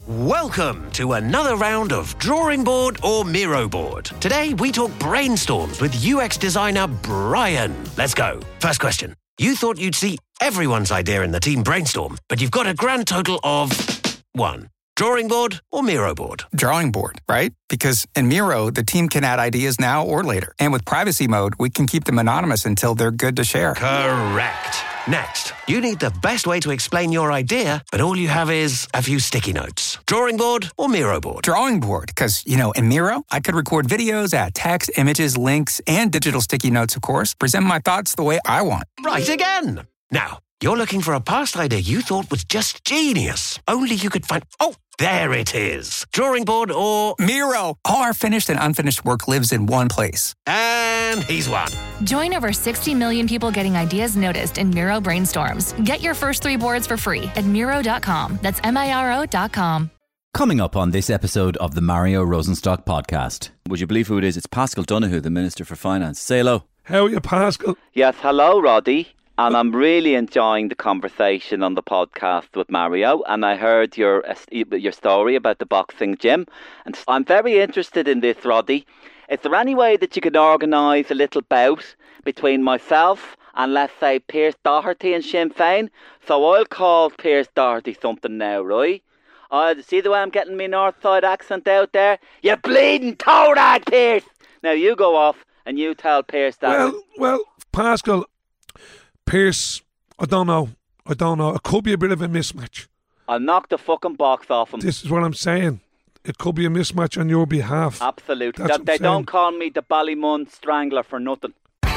Welcome to another round of Drawing Board or Miro Board. Today we talk brainstorms with UX designer Brian. Let's go. First question. You thought you'd see everyone's idea in the team brainstorm, but you've got a grand total of 1. Drawing board or Miro board? Drawing board, right? Because in Miro, the team can add ideas now or later. And with privacy mode, we can keep them anonymous until they're good to share. Correct. Next, you need the best way to explain your idea, but all you have is a few sticky notes. Drawing board or Miro board? Drawing board, because, in Miro, I could record videos, add text, images, links, and digital sticky notes, of course. Present my thoughts the way I want. Right again. Now, you're looking for a past idea you thought was just genius. Only you could find... Oh, there it is. Drawing board or... Miro. All our finished and unfinished work lives in one place. And he's won. Join over 60 million people getting ideas noticed in Miro Brainstorms. Get your first 3 boards for free at Miro.com. That's Miro.com. Coming up on this episode of the Mario Rosenstock podcast. Would you believe who it is? It's Paschal Donohoe, the Minister for Finance. Say hello. How are you, Paschal? Yes, hello, Roddy. And I'm really enjoying the conversation on the podcast with Mario. And I heard your story about the boxing gym. And I'm very interested in this, Roddy. Is there any way that you could organise a little bout between myself and, let's say, Pierce Doherty and Sinn Féin? So I'll call Pierce Doherty something now, right? See the way I'm getting my north side accent out there? You bleeding toe rag, Pierce! Now you go off and you tell Pierce that. Well, Paschal... Pierce, I don't know. It could be a bit of a mismatch. I'll knock the fucking box off him. This is what I'm saying. It could be a mismatch on your behalf. Absolutely. They don't call me the Ballymun Strangler for nothing.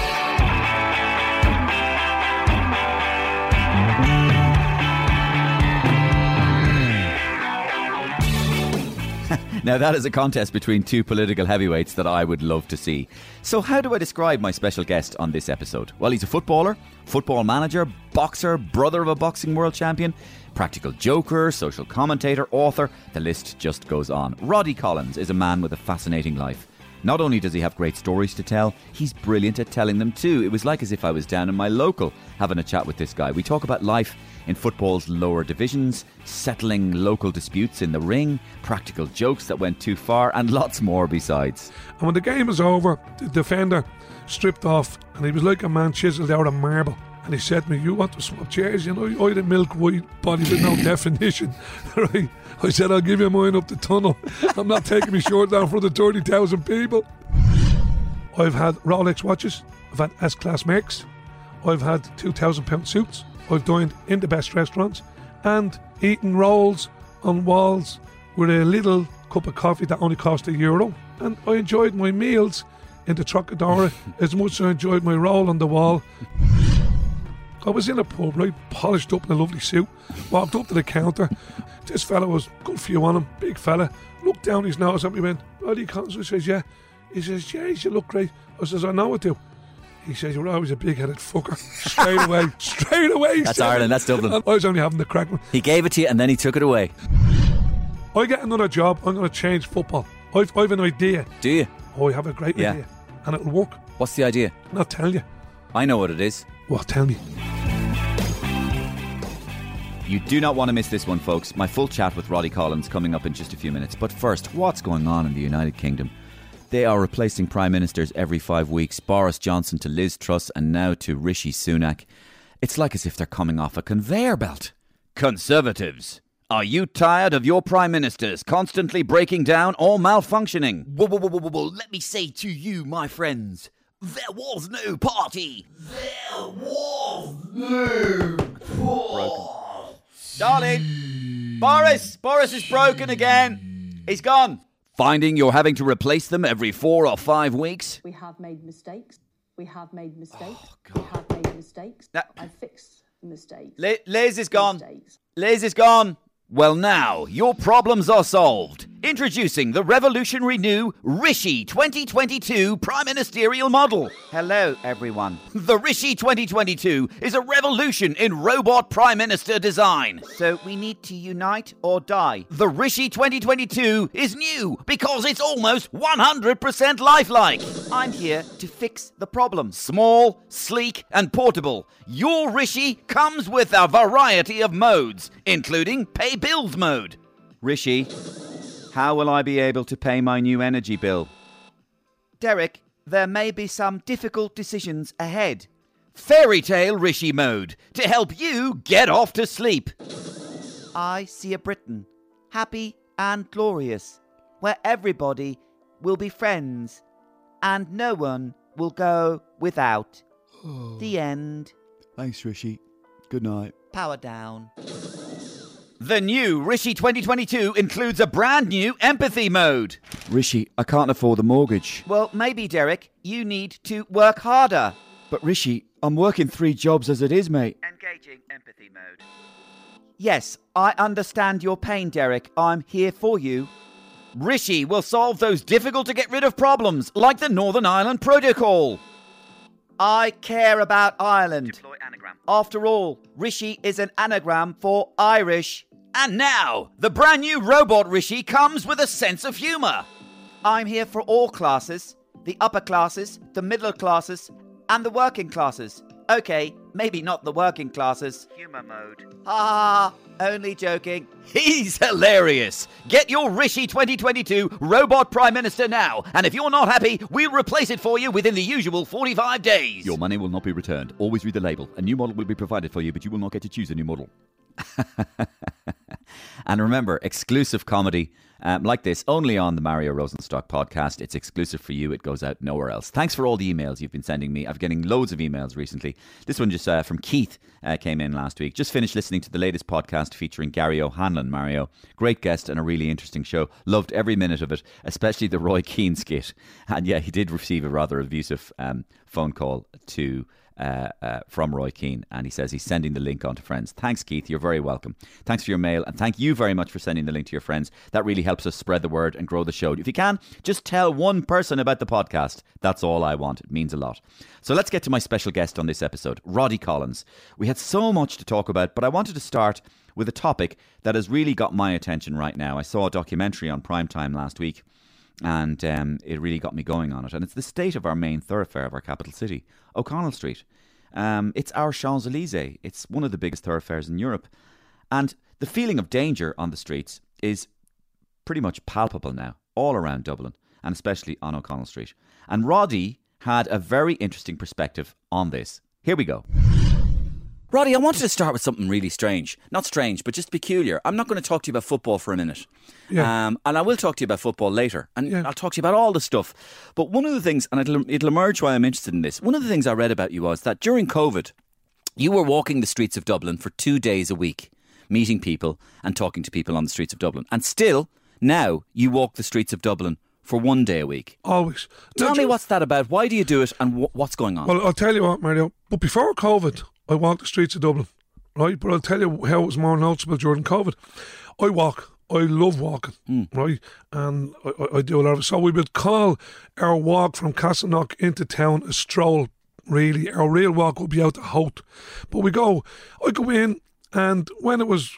Now that is a contest between 2 political heavyweights that I would love to see. So how do I describe my special guest on this episode? Well, he's a footballer, football manager, boxer, brother of a boxing world champion, practical joker, social commentator, author. The list just goes on. Roddy Collins is a man with a fascinating life. Not only does he have great stories to tell, he's brilliant at telling them too. It was like as if I was down in my local having a chat with this guy. We talk about life in football's lower divisions, settling local disputes in the ring, practical jokes that went too far, and lots more besides. And when the game was over, the defender stripped off and he was like a man chiselled out of marble. And he said to me, you want to swap chairs? I had a milk white body with no definition. Right? I said, I'll give you mine up the tunnel. I'm not taking my shirt down for the 30,000 people. I've had Rolex watches. I've had S-Class Mercs. I've had £2,000 suits. I've dined in the best restaurants and eaten rolls on walls with a little cup of coffee that only cost €1. And I enjoyed my meals in the Trocadero as much as I enjoyed my roll on the wall. I was in a pub, right, polished up in a lovely suit, walked up to the counter. This fella was a good few on him, big fella, looked down his nose at me, went, Roddy Collins? I says, yeah. He says, yeah, you look great. I says, I know it do. He says, you're always a big-headed fucker. Straight away. That's Ireland, that's Dublin. I was only having the crack. He gave it to you and then he took it away. I get another job, I'm going to change football. I've an idea. Do you? Oh, I have a great idea. And it'll work. What's the idea? I'll tell you. I know what it is. Well, tell me. You do not want to miss this one, folks. My full chat with Roddy Collins coming up in just a few minutes. But first, what's going on in the United Kingdom? They are replacing Prime Ministers every 5 weeks. Boris Johnson to Liz Truss and now to Rishi Sunak. It's like as if they're coming off a conveyor belt. Conservatives, are you tired of your Prime Ministers constantly breaking down or malfunctioning? Whoa. Let me say to you, my friends, there was no party. There was no party. Darling, Boris is broken again. He's gone. Finding you're having to replace them every 4 or 5 weeks? We have made mistakes. Oh, Now, I fixed mistakes. Liz is gone. Liz is gone. Well, now, your problems are solved. Introducing the revolutionary new Rishi 2022 Prime Ministerial Model. Hello, everyone. The Rishi 2022 is a revolution in robot Prime Minister design. So we need to unite or die. The Rishi 2022 is new because it's almost 100% lifelike. I'm here to fix the problem. Small, sleek, and portable. Your Rishi comes with a variety of modes, including pay bills mode. Rishi, how will I be able to pay my new energy bill? Derek, there may be some difficult decisions ahead. Fairy tale Rishi mode to help you get off to sleep. I see a Britain, happy and glorious, where everybody will be friends and no one will go without. The end. Thanks, Rishi. Good night. Power down. The new Rishi 2022 includes a brand new empathy mode. Rishi, I can't afford the mortgage. Well, maybe, Derek, you need to work harder. But Rishi, I'm working 3 jobs as it is, mate. Engaging empathy mode. Yes, I understand your pain, Derek. I'm here for you. Rishi will solve those difficult to get rid of problems, like the Northern Ireland Protocol. I care about Ireland. Deploy anagram. After all, Rishi is an anagram for Irish. And now, the brand new robot Rishi comes with a sense of humour. I'm here for all classes, the upper classes, the middle classes, and the working classes. Okay, maybe not the working classes. Humour mode. Ha, only joking. He's hilarious. Get your Rishi 2022 Robot Prime Minister now. And if you're not happy, we'll replace it for you within the usual 45 days. Your money will not be returned. Always read the label. A new model will be provided for you, but you will not get to choose a new model. And remember, exclusive comedy like this only on the Mario Rosenstock podcast. It's exclusive for you. It goes out nowhere else. Thanks for all the emails you've been sending me. I'm getting loads of emails recently. This one just from Keith came in last week. Just finished listening to the latest podcast featuring Gary O'Hanlon, Mario. Great guest and a really interesting show. Loved every minute of it, especially the Roy Keane skit. And yeah, he did receive a rather abusive phone call from Roy Keane, and he says he's sending the link on to friends. Thanks, Keith. You're very welcome. Thanks for your mail, and thank you very much for sending the link to your friends. That really helps us spread the word and grow the show. If you can, just tell one person about the podcast. That's all I want. It means a lot. So let's get to my special guest on this episode, Roddy Collins. We had so much to talk about, but I wanted to start with a topic that has really got my attention right now. I saw a documentary on Primetime last week, and it really got me going on it. And it's the state of our main thoroughfare of our capital city, O'Connell Street. It's our Champs-Élysées. It's one of the biggest thoroughfares in Europe. And the feeling of danger on the streets is pretty much palpable now, all around Dublin, and especially on O'Connell Street. And Roddy had a very interesting perspective on this. Here we go. Roddy, I wanted to start with something really strange. Not strange, but just peculiar. I'm not going to talk to you about football for a minute. Yeah. And I will talk to you about football later. And I'll talk to you about all the stuff. But one of the things, and it'll emerge why I'm interested in this, one of the things I read about you was that during COVID, you were walking the streets of Dublin for 2 days a week, meeting people and talking to people on the streets of Dublin. And still, now, you walk the streets of Dublin for 1 day a week. Always. Tell me what's that about? Why do you do it and what's going on? Well, I'll tell you what, Mario. But before COVID, I walked the streets of Dublin, right? But I'll tell you how it was more noticeable during COVID. I walk. I love walking, right? And I do a lot of it. So we would call our walk from Castleknock into town a stroll, really. Our real walk would be out to Howth. But I go in, and when it was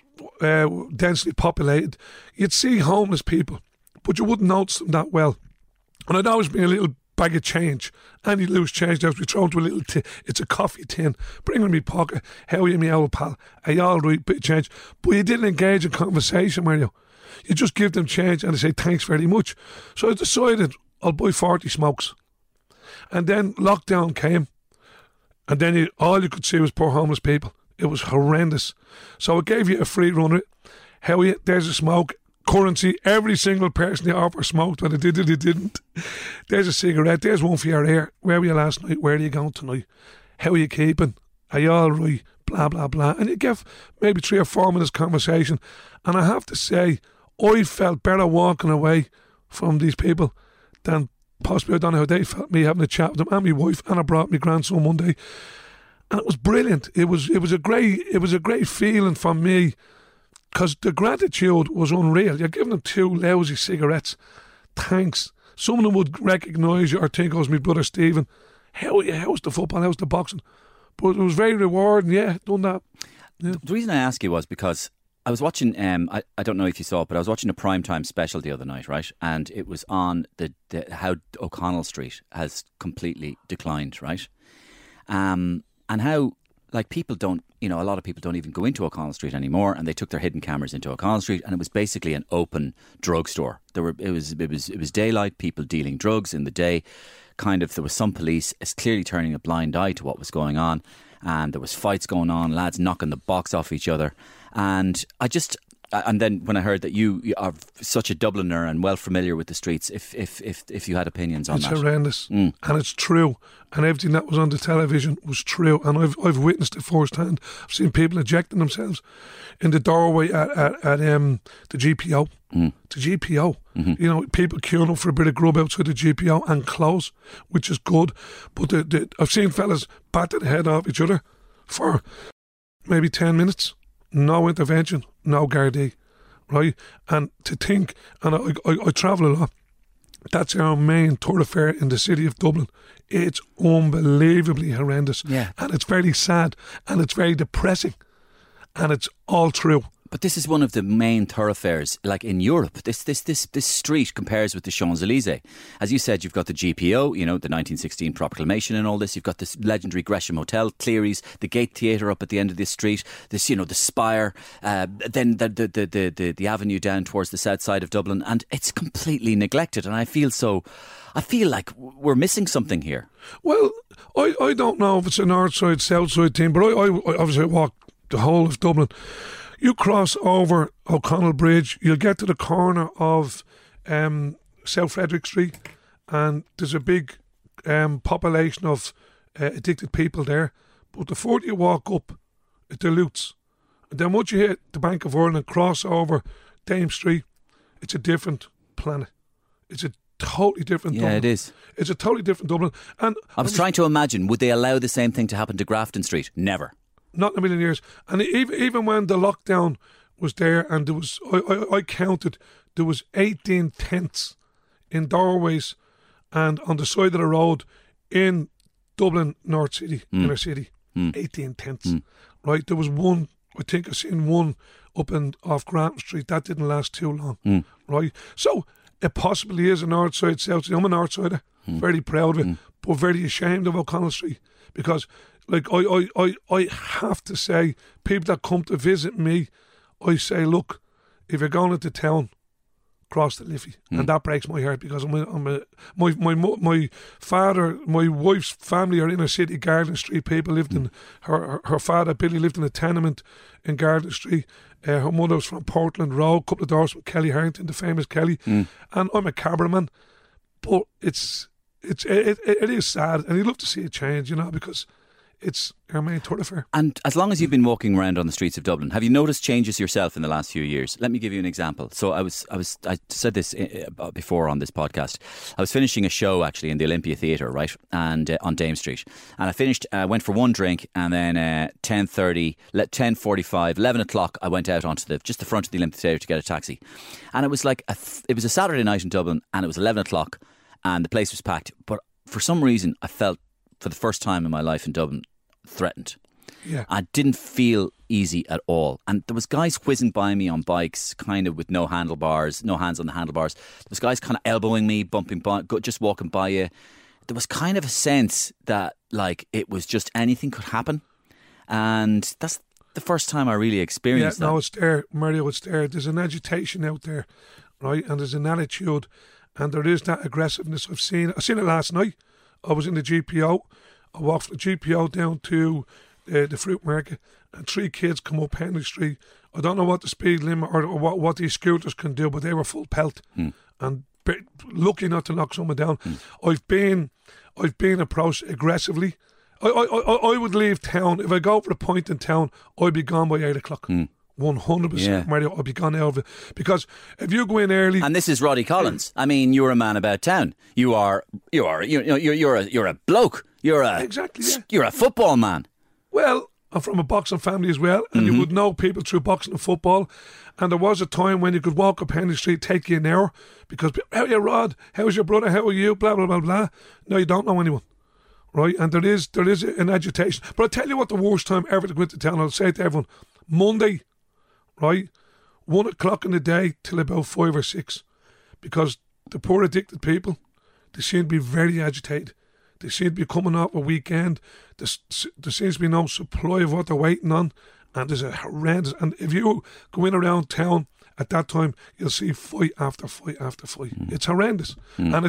densely populated, you'd see homeless people, but you wouldn't notice them that well. And I'd always be a little bag of change. Any loose change, there we throw into a little tin. It's a coffee tin. Bring it in my pocket. How are you, me old pal? Are you all right? Bit of change. But you didn't engage in conversation, Mario. You just give them change and they say thanks very much. So I decided I'll buy 40 smokes. And then lockdown came, and then all you could see was poor homeless people. It was horrendous. So I gave you a free run of it. How are you? There's a smoke. Currency, every single person you offer smoked, whether they did or they didn't. There's a cigarette, there's one for your ear. Where were you last night? Where are you going tonight? How are you keeping? Are you all right? Blah, blah, blah. And you give maybe 3 or 4 minutes conversation. And I have to say, I felt better walking away from these people than possibly, I don't know how they felt, me having a chat with them, and my wife, and I brought my grandson one day. And it was brilliant. It was a great feeling for me, because the gratitude was unreal. You're giving them 2 lousy cigarettes. Thanks. Some of them would recognise you or think, oh, it's my brother Stephen. How's the football? How's the boxing? But it was very rewarding. Yeah, done that. Yeah. The reason I ask you was because I was watching, I don't know if you saw it, but I was watching a Primetime special the other night, right? And it was on the how O'Connell Street has completely declined, right? And how like people don't, a lot of people don't even go into O'Connell Street anymore, and they took their hidden cameras into O'Connell Street, and it was basically an open drugstore. It was daylight, people dealing drugs in the day. There was some police clearly turning a blind eye to what was going on, and there was fights going on, lads knocking the box off each other, and then when I heard that you are such a Dubliner and well familiar with the streets, if you had opinions on that. It's horrendous, and it's true, and everything that was on the television was true, and I've witnessed it firsthand. I've seen people ejecting themselves in the doorway at the GPO. The GPO, people queuing up for a bit of grub outside the GPO and close, which is good. But I've seen fellas batter the head off each other for maybe 10 minutes. No intervention, no Gardaí, right? And to think, and I travel a lot, that's our main thoroughfare in the city of Dublin. It's unbelievably horrendous. Yeah. And it's very sad, and it's very depressing, and it's all true. But this is one of the main thoroughfares, like in Europe. This street compares with the Champs-Élysées. As you said, you've got the GPO, the 1916 proclamation and all this. You've got this legendary Gresham Hotel, Cleary's, the Gate Theatre up at the end of this street. This, the Spire, then the avenue down towards the south side of Dublin, and it's completely neglected. And I feel like we're missing something here. Well, I don't know if it's a north side, south side thing, but I obviously walk the whole of Dublin. You cross over O'Connell Bridge, you'll get to the corner of South Frederick Street, and there's a big population of addicted people there. But the further you walk up, it dilutes. And then once you hit the Bank of Ireland and cross over Dame Street, it's a different planet. It's a totally different Dublin. Yeah, it is. It's a totally different Dublin. And I was trying to imagine, would they allow the same thing to happen to Grafton Street? Never. Not in a million years. And even when the lockdown was there, and there was, I counted, there was 18 tents in doorways and on the side of the road in Dublin North City, inner city. 18 tents. Right? There was one, I think I seen one up off Grantham Street. That didn't last too long. Right? So it possibly is a north side, south side. I'm a north sider, very proud of it, but very ashamed of O'Connell Street, because like I have to say, people that come to visit me, I say, look, if you're going into town, cross the Liffey, and that breaks my heart, because my father, my wife's family are inner city, Garden Street. People lived in her father Billy lived in a tenement in Garden Street. Her mother was from Portland Road, a couple of doors from Kelly Harrington, the famous Kelly, and I'm a Cabraman, but it is sad, and you'd love to see it change, because it's our main thoroughfare. And as long as you've been walking around on the streets of Dublin, have you noticed changes yourself in the last few years? Let me give you an example. So I said this before on this podcast. I was finishing a show actually in the Olympia Theatre, right, and on Dame Street. And I finished, went for one drink, and then 10:30, 10:45, 11 o'clock, I went out onto the front of the Olympia Theatre to get a taxi. And it was like it was a Saturday night in Dublin, and it was 11 o'clock, and the place was packed. But for some reason, I felt for the first time in my life in Dublin threatened. Yeah. I didn't feel easy at all. And there was guys whizzing by me on bikes, kind of with no handlebars, no hands on the handlebars. There was guys kind of elbowing me, bumping by, just walking by you. There was kind of a sense that like it was just anything could happen. And that's the first time I really experienced that. Yeah, no, it's there, Mario, it's there. There's an agitation out there, right? And there's an attitude, and there is that aggressiveness. I've seen it last night. I was in the GPO. I walked from the GPO down to the fruit market, and 3 kids come up Henry Street. I don't know what the speed limit or what these scooters can do, but they were full pelt and lucky not to knock someone down. I've been approached aggressively. I would leave town if I go for a point in town. I'd be gone by 8 o'clock. 100%, Mario. I'd be gone out of it, because if you go in early, and this is Roddy Collins. I mean, you're a man about town. You're a bloke. You're a football man. Well, I'm from a boxing family as well, and you would know people through boxing and football. And there was a time when you could walk up Henry Street, take you an hour, because how are you, Rod? How's your brother? How are you? Blah blah blah blah. No, you don't know anyone, right? And there is an agitation. But I'll tell you what, the worst time ever to go into town, I'll say to everyone, Monday, right, 1 o'clock in the day till about 5 or 6, because the poor addicted people, they seem to be very agitated. They seem to be coming off a weekend. There seems to be no supply of what they're waiting on, and there's a horrendous. And if you go in around town at that time, you'll see fight after fight after fight. It's horrendous, and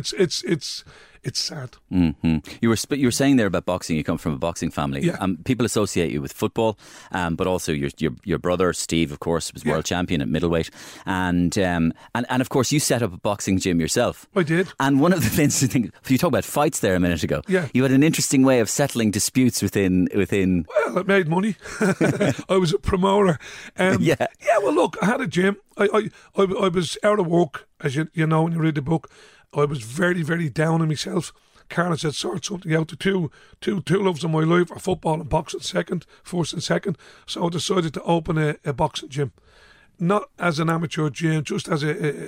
it's sad. Mm-hmm. You were saying there about boxing. You come from a boxing family. Yeah. People associate you with football, but also your brother Steve, of course, was world champion at middleweight, and of course you set up a boxing gym yourself. I did. And one of the things you talked about fights there a minute ago. Yeah. You had an interesting way of settling disputes within. Well, I made money. I was a promoter. Yeah. Well, look, I had a gym. I was out of work, as you know when you read the book. I was very, very down on myself. Karen said, sort something out. The two loves of my life are football and boxing, first and second. So I decided to open a boxing gym. Not as an amateur gym, just as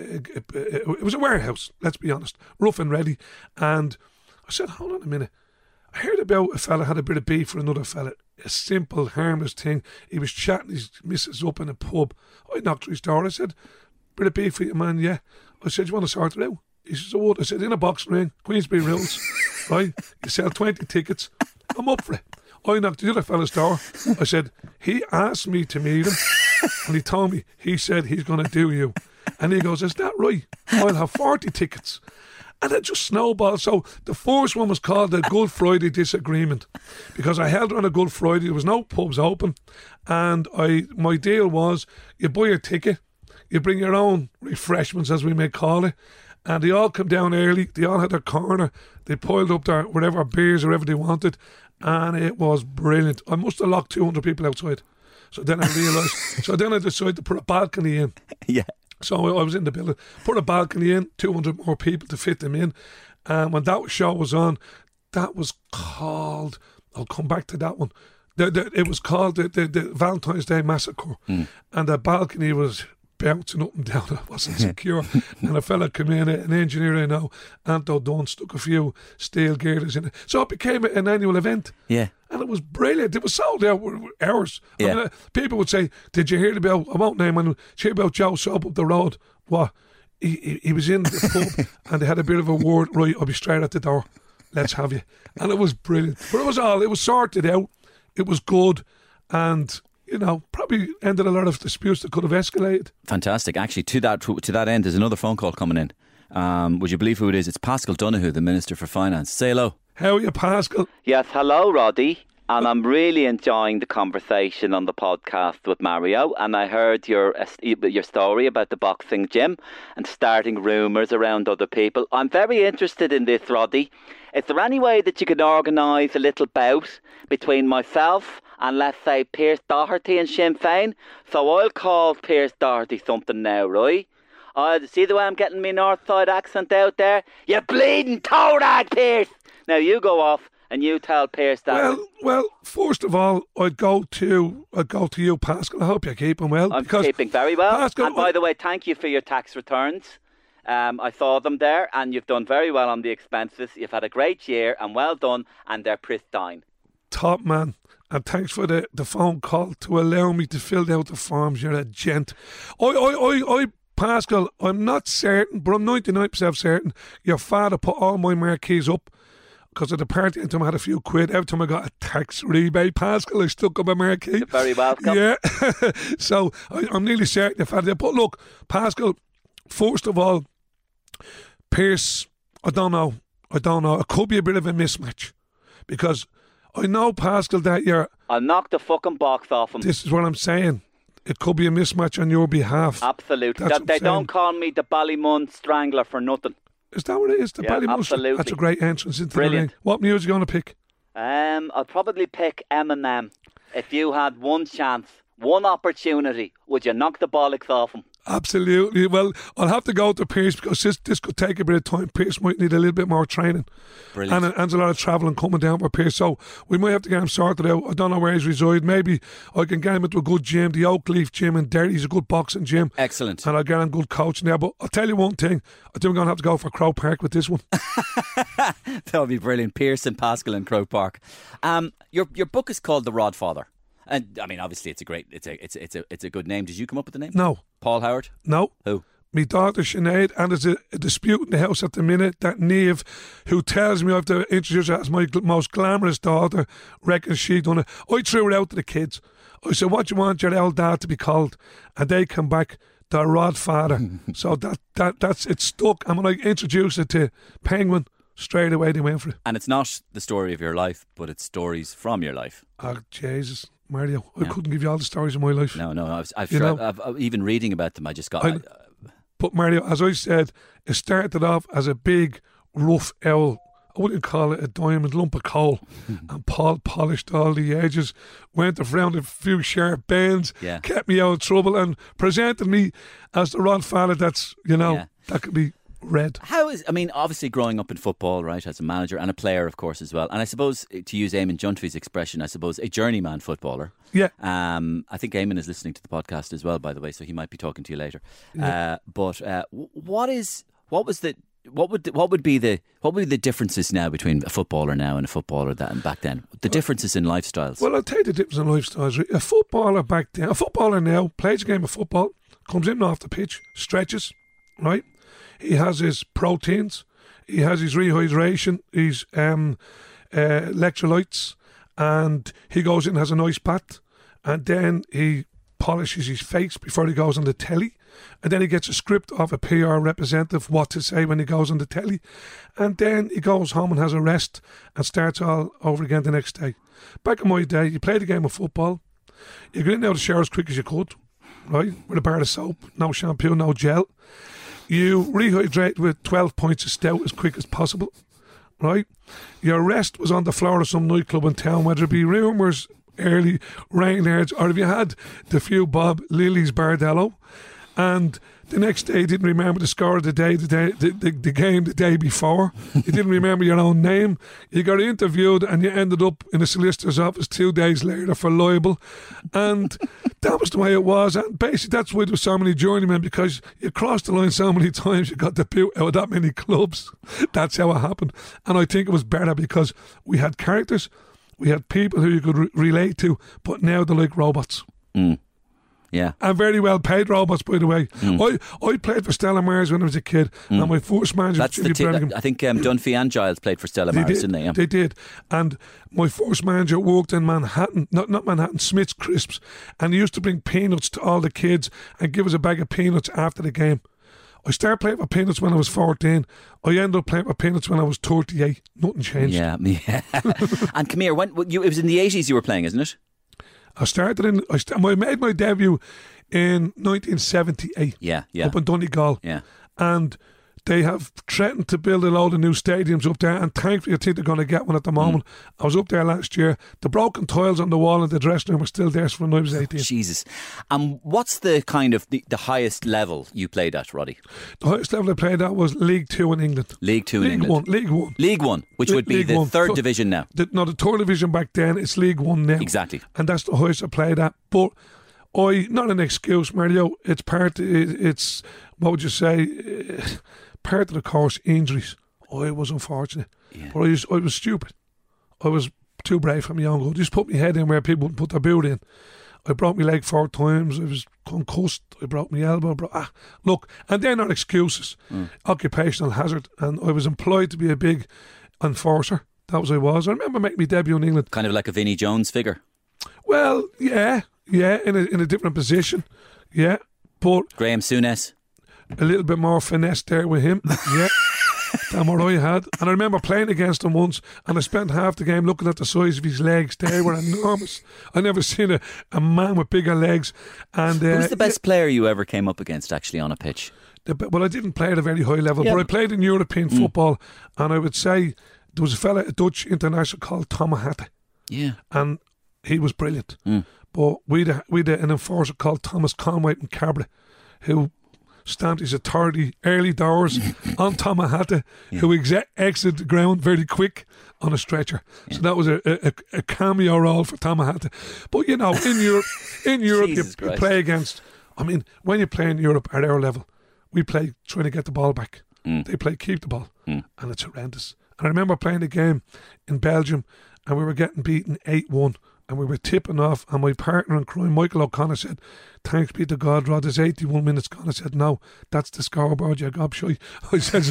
it was a warehouse, let's be honest, rough and ready. And I said, hold on a minute. I heard about a fella had a bit of beef for another fella. A simple, harmless thing. He was chatting his missus up in a pub. I knocked on his door. I said, bit of beef for you, man, yeah. I said, you want to sort it out? He says, what? I said, in a boxing ring, Queensbury rules, right? You sell 20 tickets. I'm up for it. I knocked the other fella's door. I said, he asked me to meet him, and he told me, he said he's going to do you. And he goes, is that right? I'll have 40 tickets. And it just snowballed. So the first one was called the Good Friday Disagreement, because I held on a Good Friday. There was no pubs open, and my deal was, you buy your ticket, you bring your own refreshments, as we may call it, and they all come down early. They all had their corner. They piled up their whatever beers or whatever they wanted, and it was brilliant. I must have locked 200 people outside. So then I realised. So then I decided to put a balcony in. Yeah. So I was in the building, put a balcony in, 200 more people to fit them in. And when that show was on, that was called, I'll come back to that one. It was called the Valentine's Day Massacre. And the balcony was bouncing up and down. It wasn't secure. And a fella came in, an engineer I know, Anto Dunn, stuck a few steel girders in it. So it became an annual event. Yeah. And it was brilliant. It was sold out hours. Yeah. I mean, people would say, did you hear about, I won't name him, hear about Joe Soap up the road? What? He was in the pub and they had a bit of a word, right, I'll be straight at the door. Let's have you. And it was brilliant. But it was sorted out. It was good. And probably ended a lot of disputes that could have escalated. Fantastic. Actually, to that end, there's another phone call coming in. Would you believe who it is? It's Pascal Donoghue, the Minister for Finance. Say hello. How are you, Pascal? Yes, hello, Roddy. And I'm really enjoying the conversation on the podcast with Mario. And I heard your story about the boxing gym and starting rumours around other people. I'm very interested in this, Roddy. Is there any way that you could organise a little bout between myself and, let's say, Pierce Doherty and Sinn Féin? So I'll call Pierce Doherty something now, right? See the way I'm getting my north side accent out there? You bleeding toe rag, Pierce! Now you go off and you tell Pierce that. Well, first of all, I'd go to you, Pascal. I hope you're keeping well. I'm keeping very well. Pascal, and by the way, thank you for your tax returns. I saw them there, and you've done very well on the expenses. You've had a great year, and well done, and they're pristine. Top man. And thanks for the phone call to allow me to fill out the forms. You're a gent. I Pascal, I'm not certain, but I'm 99% certain your father put all my marquees up because at the party every time I had a few quid. Every time I got a tax rebate, Pascal, I stuck up a marquee. You're very welcome. Yeah. So I'm nearly certain your father did. But look, Pascal, first of all, Pierce, I don't know. It could be a bit of a mismatch because I know, Pascal, that you're... I'll knock the fucking box off him. This is what I'm saying. It could be a mismatch on your behalf. Absolutely. They don't call me the Ballymun Strangler for nothing. Is that what it is? The Ballymun absolutely. That's a great entrance into Brilliant. the ring. What music are you going to pick? I'll probably pick Eminem. If you had one chance, one opportunity, would you knock the bollocks off him? Absolutely. Well, I'll have to go to Pierce because this could take a bit of time. Pierce might need a little bit more training. Brilliant. And a lot of travelling coming down for Pierce. So we might have to get him sorted out. I don't know where he's reside. Maybe I can get him into a good gym, the Oakleaf Gym in Derry. He's a good boxing gym. Excellent. And I'll get him good coaching there. But I'll tell you one thing. I think I'm going to have to go for Crow Park with this one. That would be brilliant. Pierce and Pascal in Crow Park. Your book is called The Rodfather. And I mean, obviously, it's a good name. Did you come up with the name? No. Paul Howard? No. Who? my daughter Sinead, and there's a dispute in the house at the minute that Niamh, who tells me I have to introduce her as my most glamorous daughter, reckons she done it. I threw her out to the kids. I said, what do you want your old dad to be called? And they come back, the Rodfather. So that's it stuck. And when I introduced it to Penguin, straight away they went for it. And it's not the story of your life, but it's stories from your life. Oh, Jesus, Mario, I couldn't give you all the stories of my life. No, I've even reading about them, I just got... But Mario, as I said, it started off as a big, rough owl. I wouldn't call it a diamond, lump of coal. And Paul polished all the edges, went around a few sharp bends, kept me out of trouble, and presented me as the Rodfather that's, that could be read. Obviously growing up in football, right, as a manager and a player, of course, as well. And I suppose, to use Eamon Juntfi's expression, I suppose, a journeyman footballer. Yeah. I think Eamon is listening to the podcast as well, by the way, so he might be talking to you later. Yeah. What would be the differences now between a footballer now and a footballer and back then? The differences in lifestyles. Well, I'll tell you the difference in lifestyles. A footballer back then, a footballer now plays a game of football, comes in off the pitch, stretches, right? He has his proteins, he has his rehydration, his electrolytes, and he goes in and has a nice bath, and then he polishes his face before he goes on the telly, and then he gets a script of a PR representative what to say when he goes on the telly, and then he goes home and has a rest and starts all over again the next day. Back in my day, you played a game of football, you get in and out of the shower as quick as you could, right, with a bar of soap, no shampoo, no gel. You rehydrate with 12 pints of stout as quick as possible, right? Your rest was on the floor of some nightclub in town, whether it be Rumours, Early, Rainards, or if you had the few Bob Lily's Bardello, and the next day you didn't remember the score of the game the day before. You didn't remember your own name. You got interviewed and you ended up in a solicitor's office 2 days later for libel. And that was the way it was. And basically that's why there were so many journeymen, because you crossed the line so many times, you got the boot out of that many clubs. That's how it happened. And I think it was better because we had characters, we had people who you could relate to, but now they're like robots. Yeah. And very well paid robots, by the way. I played for Stella Maris when I was a kid, and my first manager was Jimmy Brannigan. I think Dunphy and Giles played for Stella Maris, didn't they? Yeah. They did. And my first manager worked in Manhattan, not Manhattan, Smith's Crisps, and he used to bring peanuts to all the kids and give us a bag of peanuts after the game. I started playing for peanuts when I was 14. I ended up playing for peanuts when I was 38. Nothing changed. Yeah. And come here, it was in the 80s you were playing, isn't it? I made my debut in 1978. Yeah. Up in Donegal. Yeah. And they have threatened to build a load of new stadiums up there, and thankfully I think they're going to get one at the moment. I was up there last year. The broken tiles on the wall in the dressing room are still there from when I was 18. Jesus. And what's the kind of the highest level you played at, Roddy? The highest level I played at was League 2 in England. League 2 in England? League 1, which would be the third division now. The third division back then, it's League 1 now. Exactly. And that's the highest I played at. But not an excuse, Mario. It's what would you say, part of the course, injuries. I was unfortunate. Yeah. But I was stupid. I was too brave for my own good. Just put my head in where people wouldn't put their boot in. I broke my leg 4 times. I was concussed. I broke my elbow. Look, and they're not excuses. Occupational hazard. And I was employed to be a big enforcer. That was what I was. I remember making my debut in England. Kind of like a Vinnie Jones figure. Well, yeah, in a different position. Yeah, but Graham Souness. A little bit more finesse there with him. Yeah. Than what I had. And I remember playing against him once, and I spent half the game looking at the size of his legs. They were enormous. I never seen a man with bigger legs. And who was the best player you ever came up against actually on a pitch? Well, I didn't play at a very high level, but I played in European football, and I would say there was a Dutch international called Tom Hatte. Yeah. And he was brilliant. But we'd an enforcer called Thomas Conway in Cabra, who stamped his authority early doors on Tom Hatte, who exited the ground very quick on a stretcher. So that was a cameo role for Tom Hatte. But in Europe you play against. I mean, when you play in Europe at our level, we play trying to get the ball back. They play keep the ball, and it's horrendous. And I remember playing a game in Belgium, and we were getting beaten 8-1. and we were tipping off, and my partner in crime, Michael O'Connor, said, "Thanks be to God, Rod, there's 81 minutes gone." I said, "No, that's the scoreboard, you gobshite." I said,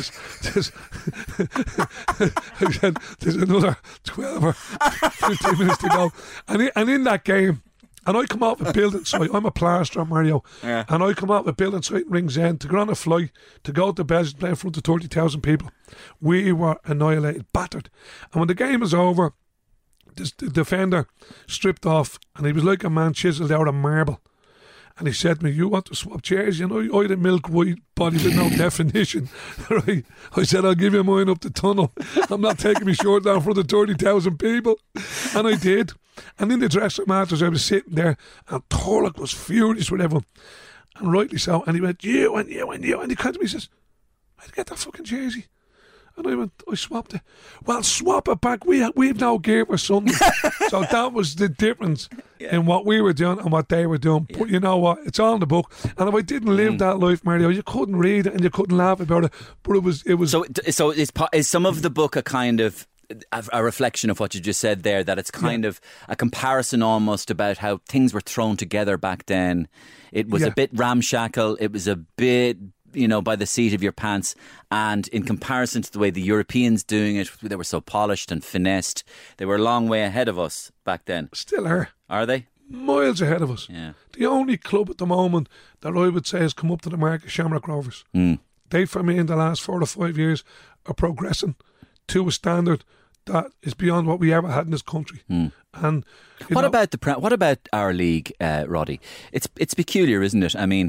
I said, "There's another 12 or 15 minutes to go." And in that game, and I come out with building site. I'm a plasterer, Mario. Yeah. And I come out with building site in Ringsend to go on a flight to go to Belgium, play in front of 30,000 people. We were annihilated, battered. And when the game was over, the defender stripped off, and he was like a man chiselled out of marble. And he said to me, "You want to swap chairs? You know, I had a milk white body with no definition." Right? I said, "I'll give you mine up the tunnel. I'm not taking my shirt down for the 30,000 people." And I did. And in the dressing room afterwards, I was sitting there, and Thorlock was furious with everyone. And rightly so. And he went, "You and you and you." And he came to me and says, "Where'd you get that fucking jersey?" And I went, "I swapped it." "Well, swap it back. We've no gear for Sunday." So that was the difference in what we were doing and what they were doing. But you know what? It's all in the book. And if I didn't live that life, Mario, you couldn't read it and you couldn't laugh about it. But it was. So is some of the book a kind of a reflection of what you just said there, that it's kind of a comparison almost about how things were thrown together back then? It was a bit ramshackle. It was a bit, by the seat of your pants. And in comparison to the way the Europeans doing it, they were so polished and finessed. They were a long way ahead of us back then. Still are. Are they? Miles ahead of us. Yeah. The only club at the moment that I would say has come up to the mark is Shamrock Rovers. They, for me, in the last 4 to 5 years, are progressing to a standard that is beyond what we ever had in this country. And what about our league, Roddy? It's peculiar, isn't it? I mean,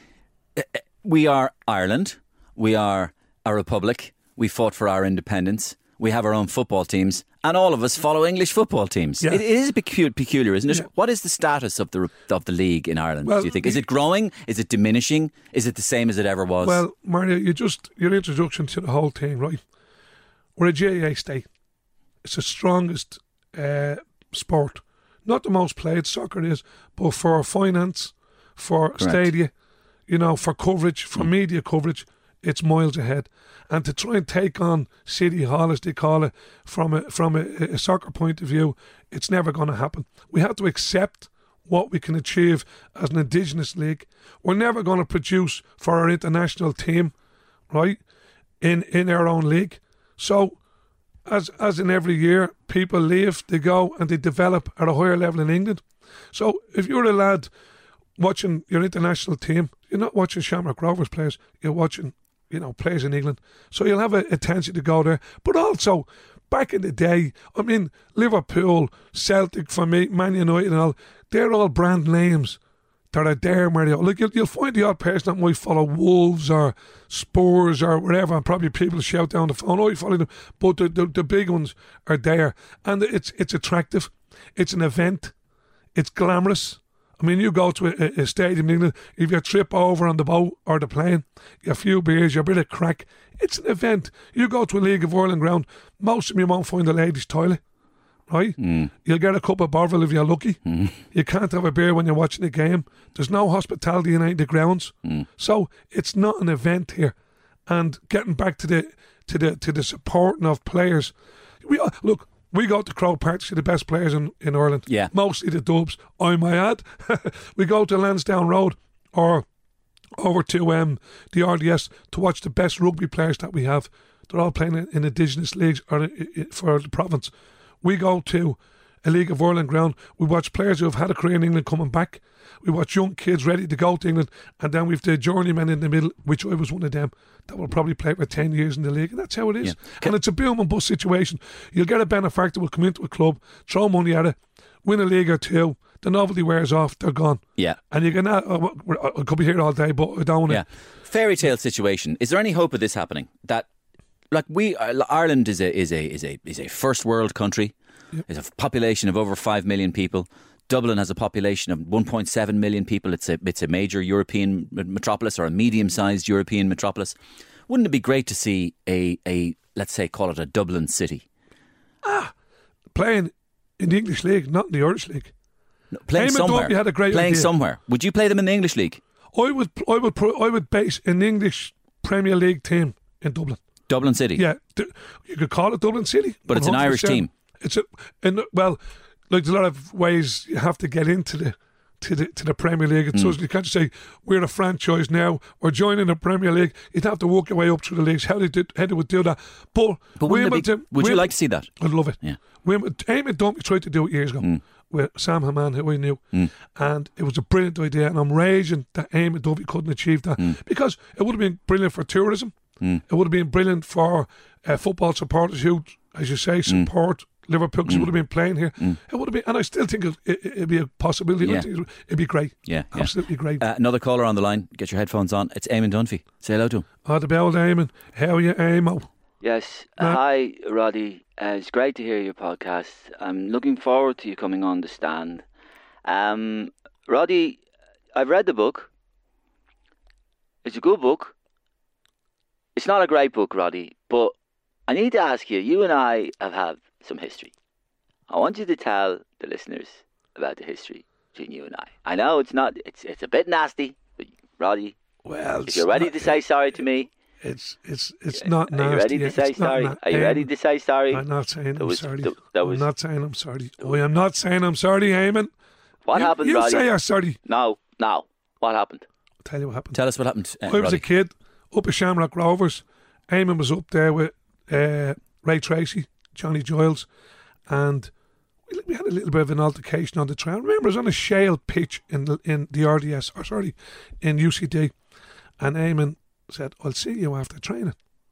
we are Ireland. We are a republic. We fought for our independence. We have our own football teams, and all of us follow English football teams. Yeah. It is peculiar, isn't it? Yeah. What is the status of the league in Ireland? Do you think? Is it growing? Is it diminishing? Is it the same as it ever was? Well, Mario, your introduction to the whole thing, right? We're a GAA state. It's the strongest sport. Not the most played, soccer is, but for finance, for stadia, for coverage, for media coverage, it's miles ahead. And to try and take on City Hall, as they call it, from a soccer point of view, it's never going to happen. We have to accept what we can achieve as an Indigenous league. We're never going to produce for our international team, right, in our own league. So, as in every year, people leave, they go, and they develop at a higher level in England. So, if you're a lad watching your international team, you're not watching Shamrock Rovers players, you're watching, players in England. So you'll have a tendency to go there. But also, back in the day, I mean, Liverpool, Celtic for me, Man United and all, they're all brand names that are there, Mario. Like, you'll find the odd person that might follow Wolves or Spurs or whatever, and probably people shout down the phone, "Oh, you follow them." But the big ones are there. And it's attractive. It's an event. It's glamorous. I mean, you go to a stadium in England, if you trip over on the boat or the plane, you have a few beers, you have a bit of crack. It's an event. You go to a League of Ireland ground, most of them you won't find a ladies' toilet, right? You'll get a cup of Bovril if you're lucky. You can't have a beer when you're watching a game. There's no hospitality in any of the grounds. So it's not an event here. And getting back to the supporting of players, we go to Croke Park to see the best players in Ireland. Yeah. Mostly the Dubs, I might add. We go to Lansdowne Road or over to the RDS to watch the best rugby players that we have. They're all playing in Indigenous leagues or for the province. We go to a League of Ireland ground. We watch players who have had a career in England coming back. We watch young kids ready to go to England. And then we've the journeymen in the middle, which I was one of them, that will probably play for 10 years in the league. And that's how it is. Yeah. And it's a boom and bust situation. You'll get a benefactor will come into a club, throw money at it, win a league or two, the novelty wears off, they're gone. Yeah. And you can, I could be here all day, but I don't want to. Yeah. Fairy tale situation. Is there any hope of this happening? That, like, Ireland is a first world country. Yep. It's a population of over 5 million people. Dublin has a population of 1.7 million people. It's a major European metropolis, or a medium-sized European metropolis. Wouldn't it be great to see a let's say, call it a Dublin city? Playing in the English league, not in the Irish league. No, playing somewhere. Had a great playing idea. Somewhere. Would you play them in the English league? I would base an English Premier League team in Dublin. Dublin City. Yeah, you could call it Dublin City, but 100%. It's an Irish team. like there's a lot of ways you have to get into the Premier League. It's you can't just say we're a franchise now, we're joining the Premier League. You'd have to work your way up through the leagues. How they would do that. But would you like to see that? I'd love it. Yeah. Eamon Dunphy tried to do it years ago with Sam Haman, who I knew, and it was a brilliant idea, and I'm raging that Eamon Dunphy couldn't achieve that because it would have been brilliant for tourism. It would have been brilliant for football supporters who, as you say, support Liverpool, because it would have been playing here. It would have been, and I still think it'd be a possibility. Yeah. It'd be great. Yeah, absolutely great. Another caller on the line. Get your headphones on. It's Eamon Dunphy. Say hello to him. Oh, the old Eamon. How are you, Eamon? Yes. Hi, Roddy. It's great to hear your podcast. I'm looking forward to you coming on the stand. Roddy, I've read the book. It's a good book. It's not a great book, Roddy, but I need to ask you, you and I have had some history. I want you to tell the listeners about the history between you and I. I know it's a bit nasty, but Roddy, well, if you're ready to say sorry to me, it's not nasty. Are you ready to say sorry? Are you ready to say sorry? I'm not saying I'm sorry. I'm not saying I'm sorry. I am not saying I'm sorry, Eamon. What happened, you Roddy? say you're sorry. No. What happened? I'll tell you what happened. Tell us what happened, I was Roddy. a kid up at Shamrock Rovers. Eamon was up there with Ray Tracy, Johnny Giles, and we had a little bit of an altercation on the trail. Remember, it was on a shale pitch in the RDS, in UCD, and Eamon said, I'll see you after training.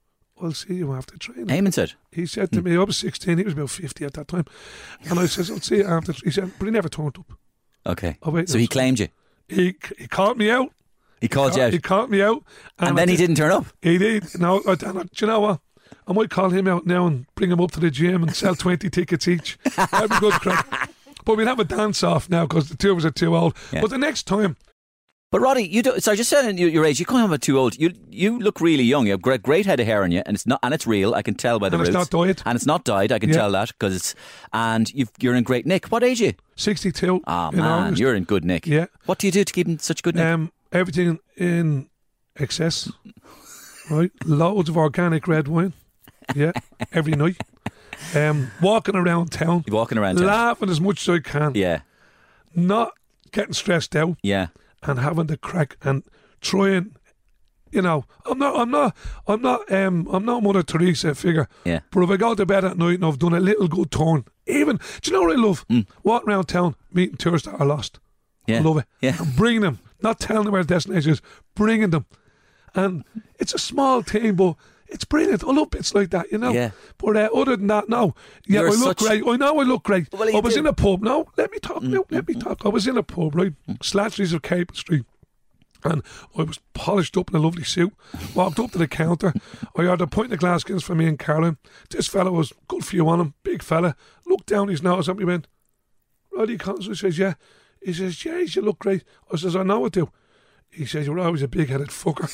Eamon said? He said to me, I was 16, he was about 50 at that time, and I said, I'll see you after. He said, but he never turned up. Okay. So he claimed you? He called me out. He called you out? He called me out. And then he didn't turn up? He did. No, do you know what? I might call him out now and bring him up to the gym and sell 20 tickets each. That'd be good crack. But we'd have a dance off now because the two of us are too old. Yeah. But the next time. But Roddy, you do. So I just said your age. You can't have too old. You look really young. You have great head of hair on you, and it's real. I can tell by the roots. And it's not dyed. And it's not dyed. I can tell that because it's. And you're in great nick. What age are you? 62. Ah man, you're in good nick. Yeah. What do you do to keep in such good nick? Everything in excess. Right, loads of organic red wine. Yeah, every night. Walking around town. Laughing as much as I can. Yeah. Not getting stressed out. Yeah. And having the crack and trying. You know, I'm not Mother Teresa figure. Yeah. But if I go to bed at night and I've done a little good turn, even, do you know what I love? Walking around town, meeting tourists that are lost. Yeah. I love it. Yeah. And bringing them, not telling them where the destination is, bringing them. And it's a small thing, but it's brilliant. I love bits like that, you know. Yeah. But other than that, no. Yeah, I look great. I know I look great. Well, I was in a pub. No, let me talk. Let me talk. I was in a pub, right? Slattery's of Capel Street. And I was polished up in a lovely suit. Walked up to the counter. I ordered a pint of Glasgows for me and Caroline. This fella was good for you on him. Big fella. Looked down his nose at me and went, Roddy Collins. I says, yeah. He says, Jays, you look great. I says, I know I do. He says, you're always a big-headed fucker.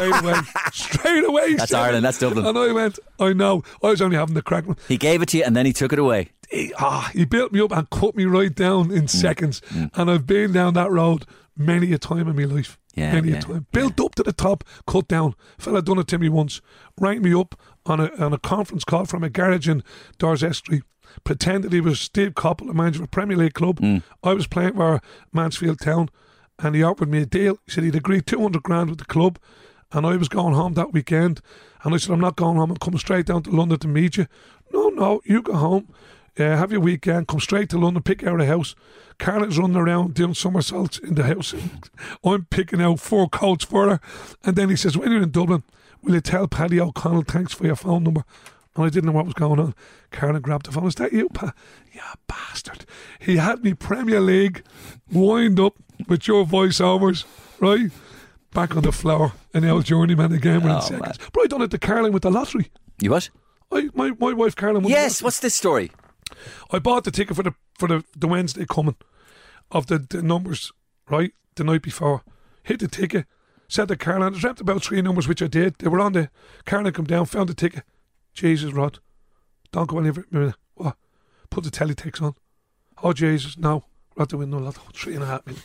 Straight away. That's Ireland, that's Dublin. And I went, I know. I was only having the crack. He gave it to you and then he took it away. He built me up and cut me right down in seconds. And I've been down that road many a time in my life. Many a time. Built up to the top, cut down. Fella done it to me once. Rang me up on a conference call from a garage in Dorset Street. Pretended he was Steve Coppell, the manager of a Premier League club. I was playing for Mansfield Town. And he offered me a deal. He said he'd agreed 200 grand with the club, and I was going home that weekend. And I said, I'm not going home. I'm coming straight down to London to meet you. No, you go home, have your weekend, come straight to London, pick out a house. Caroline's running around doing somersaults in the house. I'm picking out 4 coats for her. And then he says, when you're in Dublin, will you tell Paddy O'Connell thanks for your phone number? And I didn't know what was going on. Caroline grabbed the phone. Is that you, Pa? Yeah, bastard. He had me Premier League wind up with your voiceovers, right? Back on the floor. And the old journeyman again within seconds. Man. But I done it to Caroline with the lottery. You what? My wife Caroline won. Yes, what's this story? I bought the ticket for the Wednesday coming of the numbers, right? The night before. Hit the ticket. Said to Caroline, I dreamt about 3 numbers, which I did. They were on there. Caroline come down, found the ticket. Jesus, Rod. Don't go any minute. What? Put the teletext on. Oh, Jesus, no. Rod, the window, 3.5 million.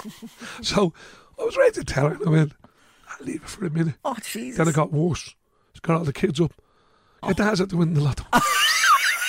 So I was ready to tell her, and I went, I'll leave it for a minute. Oh, Jesus. Then it got worse. It's got all the kids up. Your dad's at the window, lotto.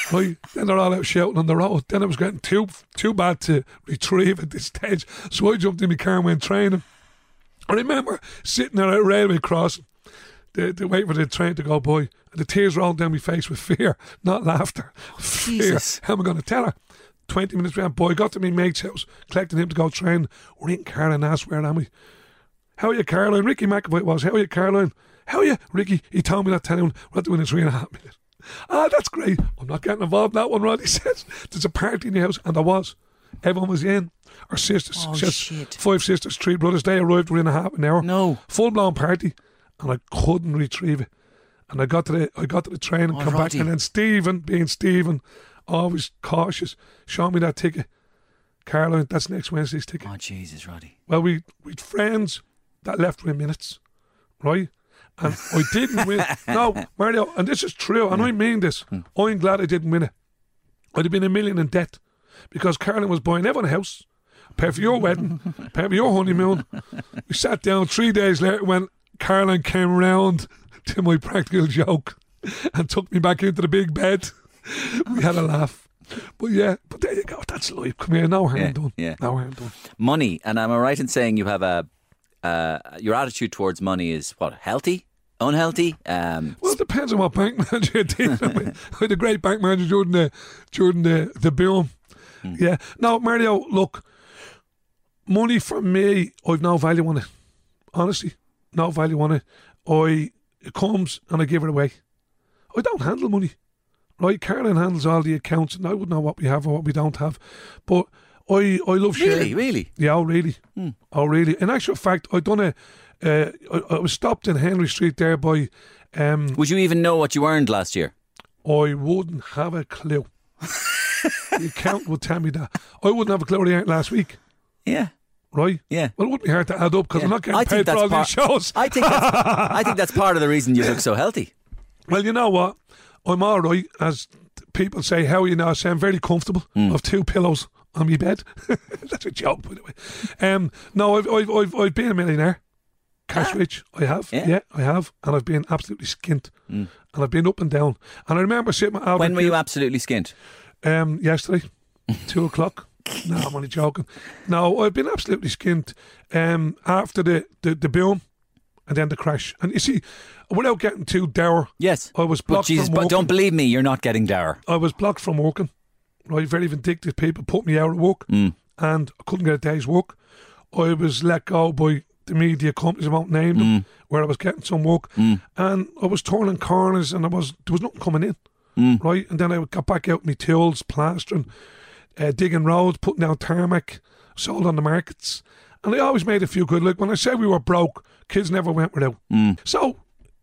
Right? Then they're all out shouting on the road. Then it was getting too bad to retrieve at this stage. So I jumped in my car and went training. I remember sitting there at a railway crossing, they wait for the train to go by, and the tears rolled down my face with fear, not laughter. Jesus. Fear. How am I going to tell her? 20 minutes went by, got to my mate's house, collecting him to go train. We're in Caroline, asked, where am I? How are you, Caroline? Ricky McAvoy was. How are you, Caroline? How are you? Ricky, he told me that town. We're doing a 3.5 minutes. Ah, that's great. I'm not getting involved in that one, Roddy says. There's a party in the house, and there was. Everyone was in. Our sisters. Oh, she has shit. 5 sisters, 3 brothers. They arrived within a half an hour. No. Full-blown party. And I couldn't retrieve it. And I got to the train and come back. Roddy. And then Stephen, being Stephen, always cautious, showed me that ticket. Caroline, that's next Wednesday's ticket. Oh, Jesus, Roddy. Well, we'd friends that left within minutes, right? And I didn't win. No, Mario, and this is true, and I mean this. I'm glad I didn't win it. I'd have been $1 million in debt because Caroline was buying everyone a house, pay for your wedding, pay for your honeymoon. We sat down 3 days later when Caroline came round to my practical joke and took me back into the big bed. We had a laugh. But yeah, but there you go. That's life. Come here, no harm done. Yeah. No harm done. Money, and am I right in saying you have your attitude towards money is what, healthy, unhealthy? Well, it depends on what bank manager you're dealing with. I had a great bank manager during the boom. Yeah. Now, Mario, look, money for me, I've no value on it. Honestly, no value on it. It comes and I give it away. I don't handle money. Right, Caroline handles all the accounts, and I wouldn't know what we have or what we don't have. But I love sharing. Really? Yeah, oh really? Oh really? In actual fact, I was stopped in Henry Street there by. Would you even know what you earned last year? I wouldn't have a clue. The accountant would tell me that. I wouldn't have a clue what I earned last week. Yeah. Right? Yeah. Well, it wouldn't be hard to add up because I'm not getting paid for all these shows. I think that's part of the reason you look so healthy. Well, you know what? I'm all right, as people say. How are you now? I say I'm very comfortable. I have 2 pillows on my bed. That's a joke, by the way. No, I've been a millionaire. Cash rich, I have. Yeah, I have. And I've been absolutely skint. And I've been up and down. And I remember sitting at Albert. When were you absolutely skint? Yesterday, 2 o'clock. No, I'm only joking. No, I've been absolutely skint after the boom and then the crash. And you see, without getting too dour, yes, I was blocked from working. But don't believe me, you're not getting dour. I was blocked from working. Right, very vindictive people put me out of work, and I couldn't get a day's work. I was let go by the media companies, I won't name them, where I was getting some work, and I was turning corners, and there was nothing coming in. Right, and then I got back out my tools, plastering, digging roads, putting down tarmac, sold on the markets, and I always made a few good. Like when I said we were broke, kids never went without. So,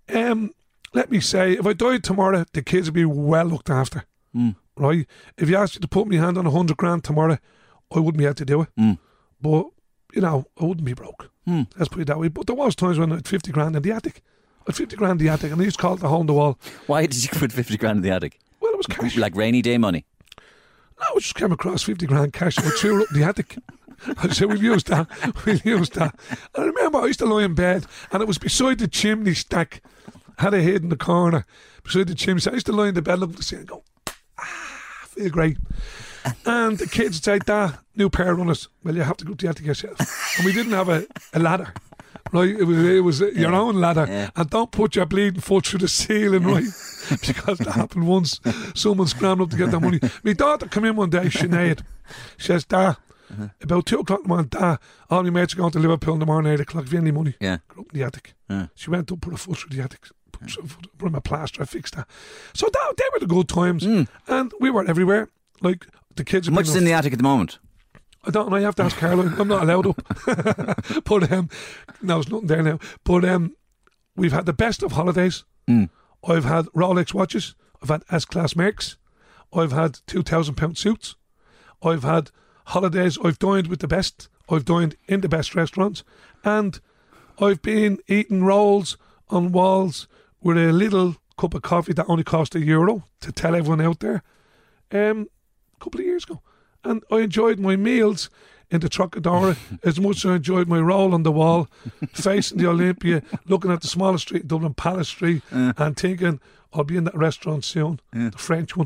let me say, if I died tomorrow, the kids would be well looked after. Right? If you asked me to put my hand on 100 grand tomorrow, I wouldn't be able to do it. But, you know, I wouldn't be broke. Let's put it that way. But there was times when I had 50 grand in the attic. I had 50 grand in the attic, and I used to call it the hole in the wall. Why did you put 50 grand in the attic? Well, it was cash. Like rainy day money? No, I just came across 50 grand cash, and I threw it up in the attic. I said, we'll use that. And I remember I used to lie in bed, and it was beside the chimney stack. I had a head in the corner beside the chimney stack. I used to lie in the bed, look at the ceiling, and go, feel great. And the kids would say, Dad, new pair of runners. Well, you have to go to the attic yourself. And we didn't have a ladder. Right, it was your own ladder, and don't put your bleeding foot through the ceiling, right? Because that happened once. Someone scrambled up to get their money. My daughter came in one day, Sinead. She says, Dad, about 2 o'clock in the morning, Dad, all my mates are going to Liverpool in the morning, 8 o'clock. Have you any money? Yeah. Go up in the attic. She went up, put her foot through the attic, put my plaster, I fixed that. So they were the good times, and we were everywhere. Like the kids. Much is in the attic at the moment? I don't know. I have to ask Caroline. I'm not allowed up. But no, there's nothing there now. But we've had the best of holidays. I've had Rolex watches. I've had S-Class Mercs. I've had £2,000 suits. I've had holidays. I've dined with the best. I've dined in the best restaurants. And I've been eating rolls on walls with a little cup of coffee that only cost €1 to tell everyone out there a couple of years ago. And I enjoyed my meals in the Trocadero as much as I enjoyed my roll on the wall, facing the Olympia, looking at the smallest street in Dublin, Palace Street, and thinking, I'll be in that restaurant soon, the French one.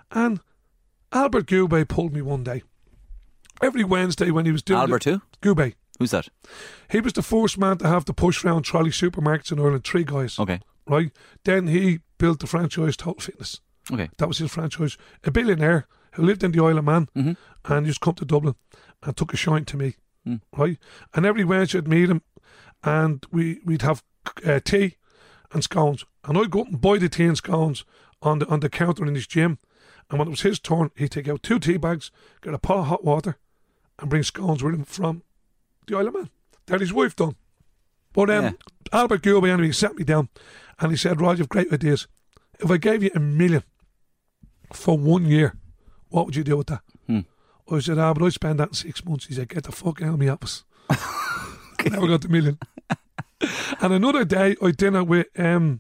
And Albert Goubet pulled me one day. Every Wednesday when he was doing Albert who? Goubet. Who's that? He was the first man to have the push round trolley supermarkets in Ireland, 3 guys. Okay. Right? Then he built the franchise Total Fitness. Okay. That was his franchise. A billionaire who lived in the Isle of Man and used to come to Dublin and took a shine to me. Right? And every Wednesday I'd meet him and we'd have tea and scones. And I'd go up and buy the tea and scones on the counter in his gym. And when it was his turn, he'd take out 2 tea bags, get a pot of hot water, and bring scones with him from the Isle of Man. That his wife done. But Albert Goubet anyway sat me down and he said, Rod, you've great ideas. If I gave you $1 million for 1 year, what would you do with that? I said, but I'd spend that in 6 months. He said, get the fuck out of my office. Never got the $1 million. And another day I dinner with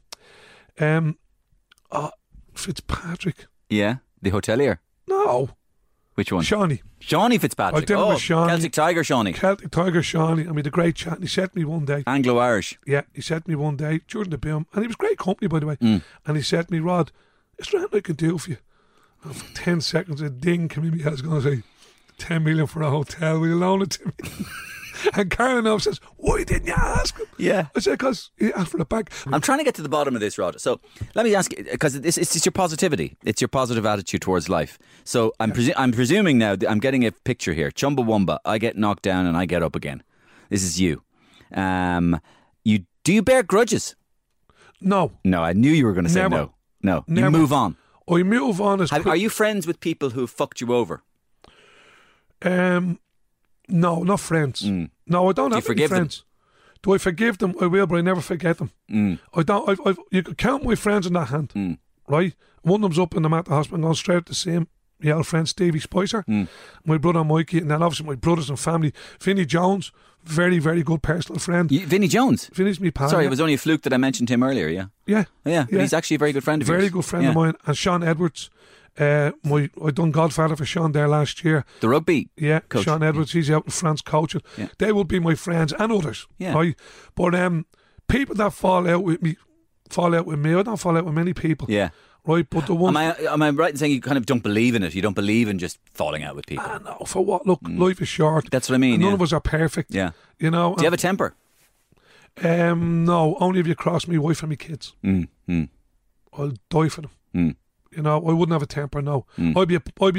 Fitzpatrick. Yeah, the hotelier. No. Which one? Shawnee. Shawnee Fitzpatrick. I dinner with Shawnee. Celtic Tiger Shawnee. Celtic Tiger Shawnee. And we had a great chat. And he said to me one day. Anglo-Irish. Yeah, he said to me one day during the boom. And he was great company, by the way. And he said to me, Rod, is there anything I can do for you? And for 10 seconds, a ding came in me. I was going to say, 10 million for a hotel. Will you loan it to me? And Karen says, why didn't you ask him? Yeah. I said, because he asked for the back. I'm trying to get to the bottom of this, Rod. So let me ask you, because it's your positivity. It's your positive attitude towards life. So I'm presuming now, I'm getting a picture here. Chumbawamba, I get knocked down and I get up again. This is you. Do you bear grudges? No. No, I knew you were going to say Never. no. No, Never. you move on. I move on as Are you friends with people who fucked you over? No, not friends. No, I don't have any friends. Do I forgive them? I will, but I never forget them. I don't. You can count my friends in that hand, right? One of them's up in the Mater Hospital. I'm going straight to see him. My old friend Stevie Spicer, my brother Mikey, and then obviously my brothers and family. Vinnie Jones, very, very good personal friend. Vinnie Jones? Vinnie's me pal. Sorry, it was only a fluke that I mentioned him earlier, yeah? Yeah. But he's actually a very good friend of yours. Very good friend of mine. And Sean Edwards, I done Godfather for Sean there last year. The rugby coach. Sean Edwards, he's out in France coaching. Yeah. They will be my friends and others, yeah. right? But people that fall out with me. I don't fall out with many people. Yeah. Right, but the one... Am I right in saying you kind of don't believe in it? You don't believe in just falling out with people? No, for what? Look, life is short. That's what I mean, None of us are perfect. Yeah. You know? Do you have a temper? No, only if you cross me wife and me kids. I'll die for them. You know, I wouldn't have a temper, no. I've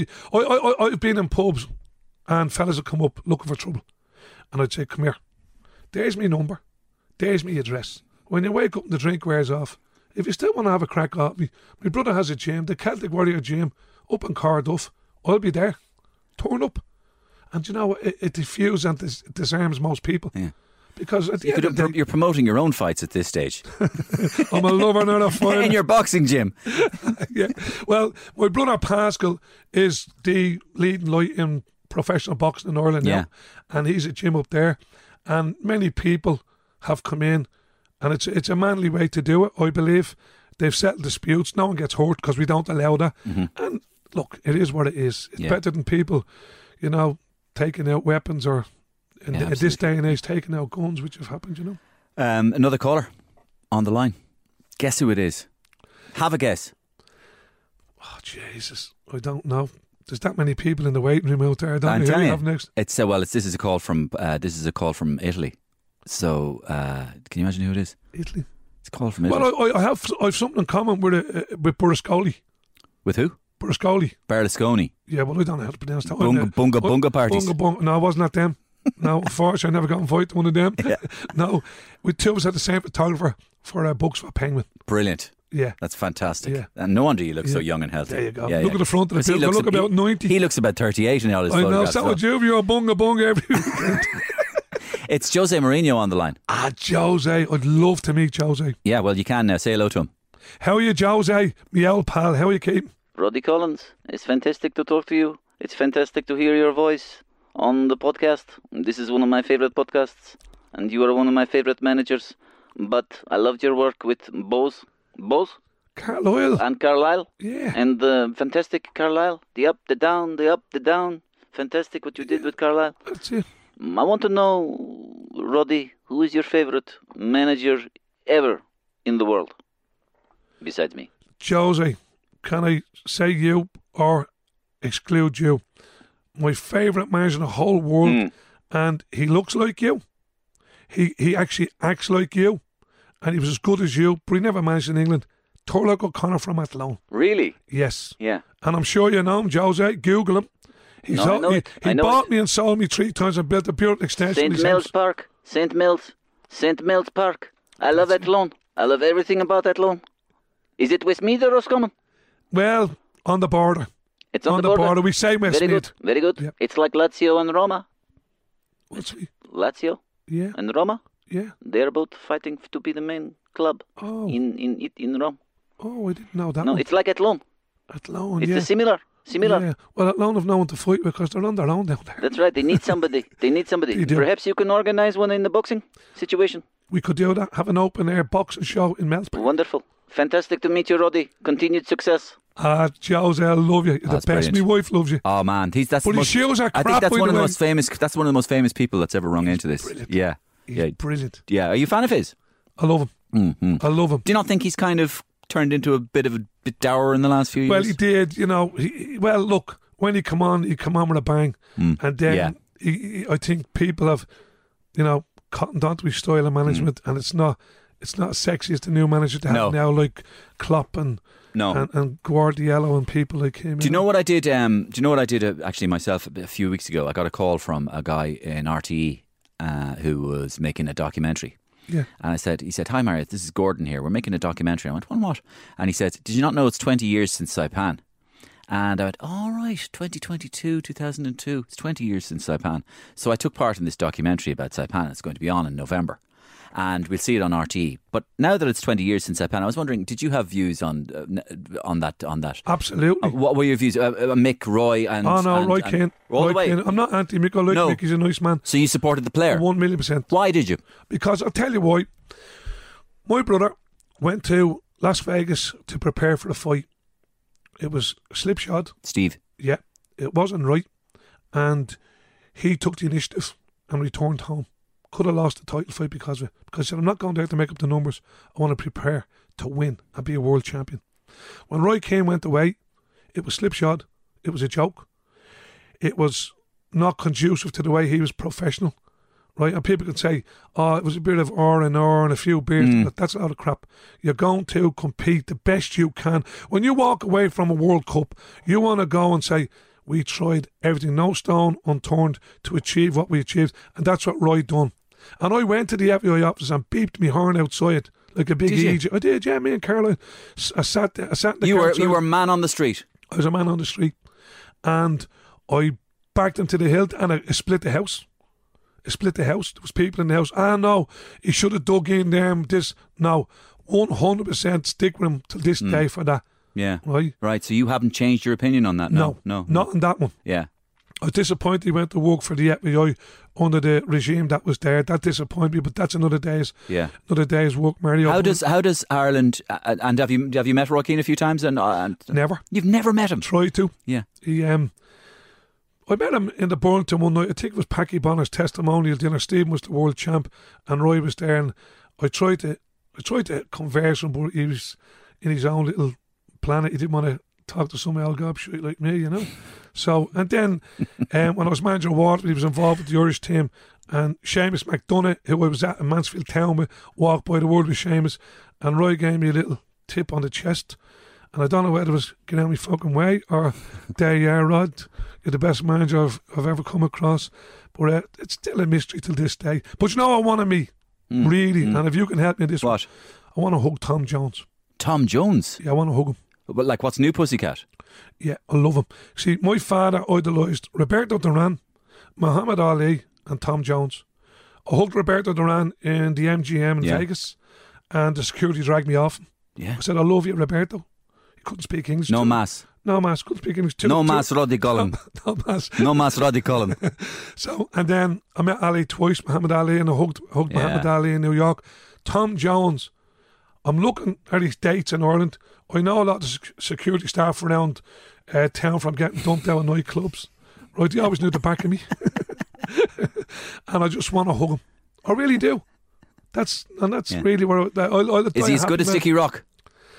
been in pubs and fellas would come up looking for trouble. And I'd say, come here. There's my number. There's my address. When you wake up and the drink wears off, if you still want to have a crack at me, my brother has a gym, the Celtic Warrior gym, up in Cardiff. I'll be there. Turn up. And you know, it diffuses and disarms most people. Yeah. Because at the end of the day, you're promoting your own fights at this stage. I'm a lover, not a fighter. In your boxing gym. Yeah. Well, my brother Pascal is the leading light in professional boxing in Ireland now. And he's a gym up there. And many people have come in. And it's a manly way to do it, I believe. They've settled disputes. No one gets hurt because we don't allow that. And look, it is what it is. It's better than people, you know, taking out weapons or, at this day and age, taking out guns, which have happened, you know. Another caller on the line. Guess who it is? Have a guess. Oh, Jesus. I don't know. There's that many people in the waiting room out there. I don't know who you have next. This is a call from Italy. So, can you imagine who it is? Italy. It's a call from Italy. Well, I have something in common with Berlusconi. With who? Berlusconi. Yeah, well, I don't know how to pronounce that. Bunga parties. No, it wasn't at them. No, unfortunately, I never got invited to one of them. Yeah. No, we two of us had the same photographer for books for Penguin. Brilliant. Yeah. That's fantastic. Yeah. And no wonder you look so young and healthy. There you go. Look at the front of the picture. Look about 90. He looks about 38 in all his photographs. I know, so would you. You're a bunga every weekend. It's Jose Mourinho on the line. Jose. I'd love to meet Jose. Yeah, well, you can now. Say hello to him. How are you, Jose? Me old pal. How are you keeping? Roddy Collins, it's fantastic to talk to you. It's fantastic to hear your voice on the podcast. This is one of my favorite podcasts, and you are one of my favorite managers. But I loved your work with Bose? Carlisle. And Carlisle. Yeah. And fantastic Carlisle. The up, the down. Fantastic what you did with Carlisle. That's it. I want to know, Roddy, who is your favorite manager ever in the world, besides me? Jose. can I say you or exclude you? My favourite manager in the whole world, and he looks like you. He actually acts like you, and he was as good as you, but he never managed in England. Turlough O'Connor from Athlone. Really? Yes. Yeah. And I'm sure you know him, Jose. Google him. He bought me and sold me 3 times and built a beautiful extension. St. Mills Park. St. Mills Park. I love Athlone. I love everything about Athlone. Is it Westmeath or Roscommon? Well, on the border. It's on the border. We say Westmeath. Very good. Yep. It's like Lazio and Roma. What's he? Lazio Yeah. and Roma. Yeah. They're both fighting to be the main club in Rome. Oh, I didn't know that. No, one. it's like Athlone. Athlone, It's yeah. a similar. Yeah. Well, Athlone have no one to fight with because they're on their own down there. That's right. They need somebody. They do. Perhaps you can organise one in the boxing situation. We could do that. Have an open air boxing show in Melbourne. Wonderful. Fantastic to meet you, Roddy. Continued success. Jose, I love you. You're That's the best. brilliant. My wife loves you. Oh man, his shoes are crap. I think that's by one of the the way. most famous. That's one of the most famous people that's ever rung into this. Brilliant. Yeah, He's brilliant. yeah. Are you a fan of his? I love him. Mm-hmm. I love him. Do you not think he's kind of turned into a bit dour in the last few years? Well, he did. You know. Look, when he come on with a bang, and then I think people have, cottoned onto his style of management, and it's not as sexy as the new manager to have now, like Klopp and Guardiola and people like him. Do you know what I did? Actually myself a few weeks ago? I got a call from a guy in RTE who was making a documentary. Yeah. And he said, "Hi Marius, this is Gordon here. We're making a documentary." I went, "On what?" And he said, "Did you not know it's 20 years since Saipan?" And I went, "All right, 2022, 2002. It's 20 years since Saipan." So I took part in this documentary about Saipan. It's going to be on in November. And we'll see it on RTE. But now that it's 20 years since Saipan, I was wondering, did you have views on that? Absolutely. What were your views? Mick, Roy and... Roy Keane. All the way. I'm not anti-Mick. I like Mick. He's a nice man. So you supported the player? 1,000,000%. Why did you? Because I'll tell you why. My brother went to Las Vegas to prepare for the fight. It was slipshod. Steve. Yeah. It wasn't right. And he took the initiative and returned home. Could have lost the title fight because of it. Because he said, I'm not going there to make up the numbers. I want to prepare to win and be a world champion. When Roy Keane went away, it was slipshod. It was a joke. It was not conducive to the way he was professional. Right? And people can say, it was a bit of R&R and a few beers. But that's a lot of crap. You're going to compete the best you can. When you walk away from a World Cup, you want to go and say, we tried everything, no stone unturned to achieve what we achieved. And that's what Roy done. And I went to the FBI office and beeped me horn outside like a big idiot. I did, yeah, me and Caroline. I sat in the car. You were a man on the street. I was a man on the street. And I backed him to the hilt and I split the house. There was people in the house. No, he should have dug in there. No, 100% stick with him till this day for that. Yeah. Right. So you haven't changed your opinion on that? No. Not on that one. Yeah. I was disappointed he went to work for the FBI under the regime that was there. That disappointed me, but that's another day's work, Mario. How does Ireland and have you met Roy Keane a few times? And never. You've never met him? Tried to. Yeah. I met him in the Burlington one night. I think it was Packy Bonner's testimonial dinner. Stephen was the world champ, and Roy was there. And I tried to converse with him, but he was in his own little planet. He didn't want to talk to some old gobshite like me, So, and then when I was manager of Waterford, he was involved with the Irish team. And Seamus McDonough, who I was at in Mansfield Town with, walked by the word with Seamus. And Roy gave me a little tip on the chest. And I don't know whether it was get out my fucking way or there you are, Rod. You're the best manager I've ever come across. But it's still a mystery till this day. But I want to meet, really. And if you can help me in this one, I want to hug Tom Jones. Tom Jones? Yeah, I want to hug him. But like, what's New Pussycat? Yeah, I love him. See, my father idolised Roberto Duran, Muhammad Ali and Tom Jones. I hugged Roberto Duran in the MGM in Vegas and the security dragged me off him. Yeah. I said, I love you, Roberto. He couldn't speak English. No mass, couldn't speak English. No mass, Roddy Cullen. No mass. No mass, Roddy Cullen. So, and then I met Ali twice, Muhammad Ali, and I hugged Muhammad Ali in New York. Tom Jones, I'm looking at his dates in Ireland. I know a lot of security staff around town from getting dumped out of nightclubs. Right, they always knew the back of me. And I just want to hug him. I really do. That's really where I Is he as good as Dickie Rock?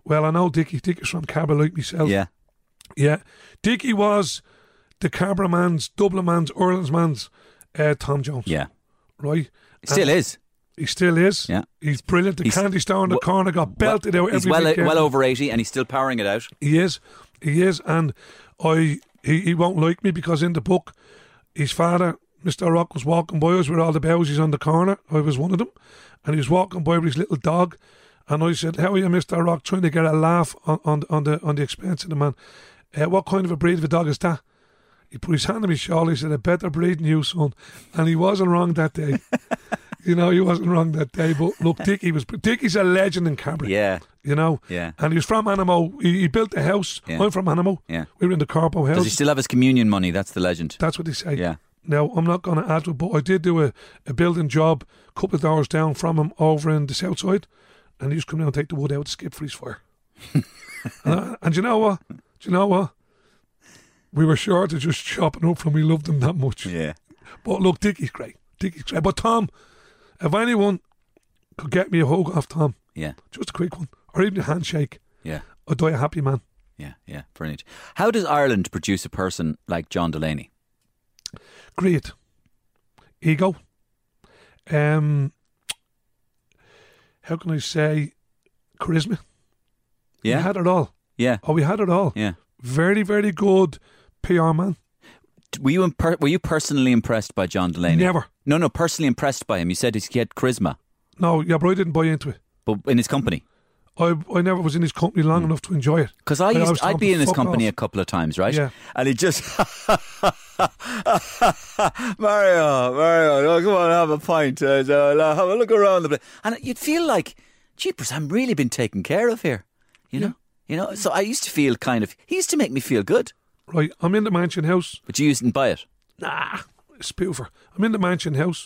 Well, I know Dickie. Dickie's from Cabra like myself. Yeah. Yeah. Dickie was the Cabra man's, Dublin man's, Ireland's man's Tom Jones. Yeah. Right? He still is. He still is. Yeah. He's brilliant. The candy store in the corner got belted out He's every weekend. well over 80 and he's still powering it out. He is. And he won't like me because in the book, his father, Mr. Rock, was walking by us with all the bowsies on the corner. I was one of them. And he was walking by with his little dog. And I said, how are you, Mr. Rock, trying to get a laugh on the expense of the man? What kind of a breed of a dog is that? He put his hand on my shoulder. He said, a better breed than you, son. And he wasn't wrong that day. He wasn't wrong that day. But look, Dickie's a legend in Cabra. Yeah. Yeah. And he was from Animo. He built a house. Yeah. I'm from Animo. Yeah. We were in the Corpo house. Does he still have his communion money? That's the legend. That's what they say. Yeah. Now, I'm not going to add to it, but I did do a building job a couple of doors down from him over in the south side. And he used to come down and take the wood out to skip for his fire. and you know what? We were short of just chopping up from we loved him that much. Yeah. But look, Dickie's great. But Tom, if anyone could get me a hug off Tom, Yeah. just a quick one, or even a handshake, Yeah. I'd die a happy man. Yeah. Brilliant. How does Ireland produce a person like John Delaney? Great. Ego. How can I say? Charisma. Yeah. We had it all. Yeah. Oh, we had it all. Yeah. Very, very good PR man. Were you personally impressed by John Delaney? Never. No, personally impressed by him. You said he had charisma. No, yeah, but I didn't buy into it. But in his company? I never was in his company long enough to enjoy it. Because I'd be in his company off. a couple of times, right? Yeah. And he just Mario, come on, have a pint. Have a look around the place. And you'd feel like, jeepers, I'm really been taken care of here. You know? So I used to feel he used to make me feel good. Right, I'm in the Mansion House. But you didn't buy it? Nah, spoofer. I'm in the Mansion House.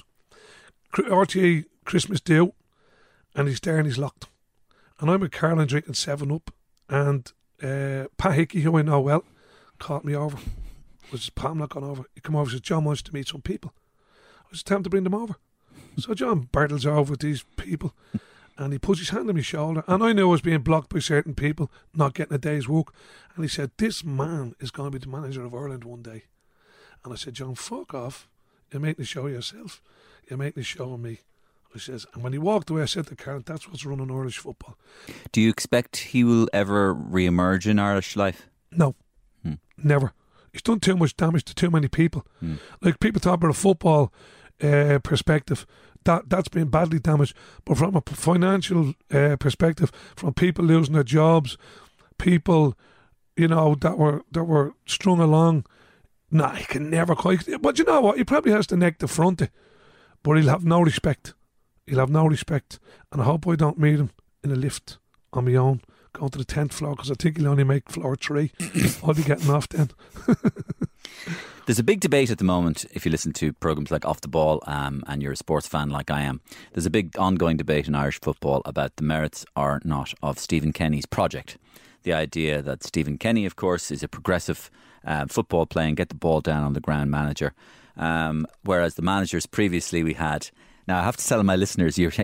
RTA Christmas Day, and he's there and he's locked. And I'm with Caroline drinking 7-Up, and Pat Hickey, who I know well, called me over. I said, Pat, I'm not going over. He come over and says, John wants to meet some people. I said, tell him to bring them over. So John bartles over with these people, and he puts his hand on my shoulder, and I knew I was being blocked by certain people, not getting a day's work. And he said, this man is going to be the manager of Ireland one day. And I said, John, fuck off. You're making the show yourself. You're making the show of me. I says, and when he walked away, I said to Karen, that's what's running Irish football. Do you expect he will ever re-emerge in Irish life? No, never. He's done too much damage to too many people. Like, people talk about a football perspective, that's been badly damaged. But from a financial perspective, from people losing their jobs, people, that were strung along, he can never quite. But you know what? He probably has the neck to front it, but he'll have no respect. He'll have no respect. And I hope I don't meet him in a lift on my own, going to the 10th floor, because I think he'll only make floor 3. I'll be getting off then. There's a big debate at the moment, if you listen to programmes like Off the Ball and you're a sports fan like I am. There's a big ongoing debate in Irish football about the merits or not of Stephen Kenny's project. The idea that Stephen Kenny, of course, is a progressive football playing, get the ball down on the ground manager. Whereas the managers previously we had... Now, I have to tell my listeners, you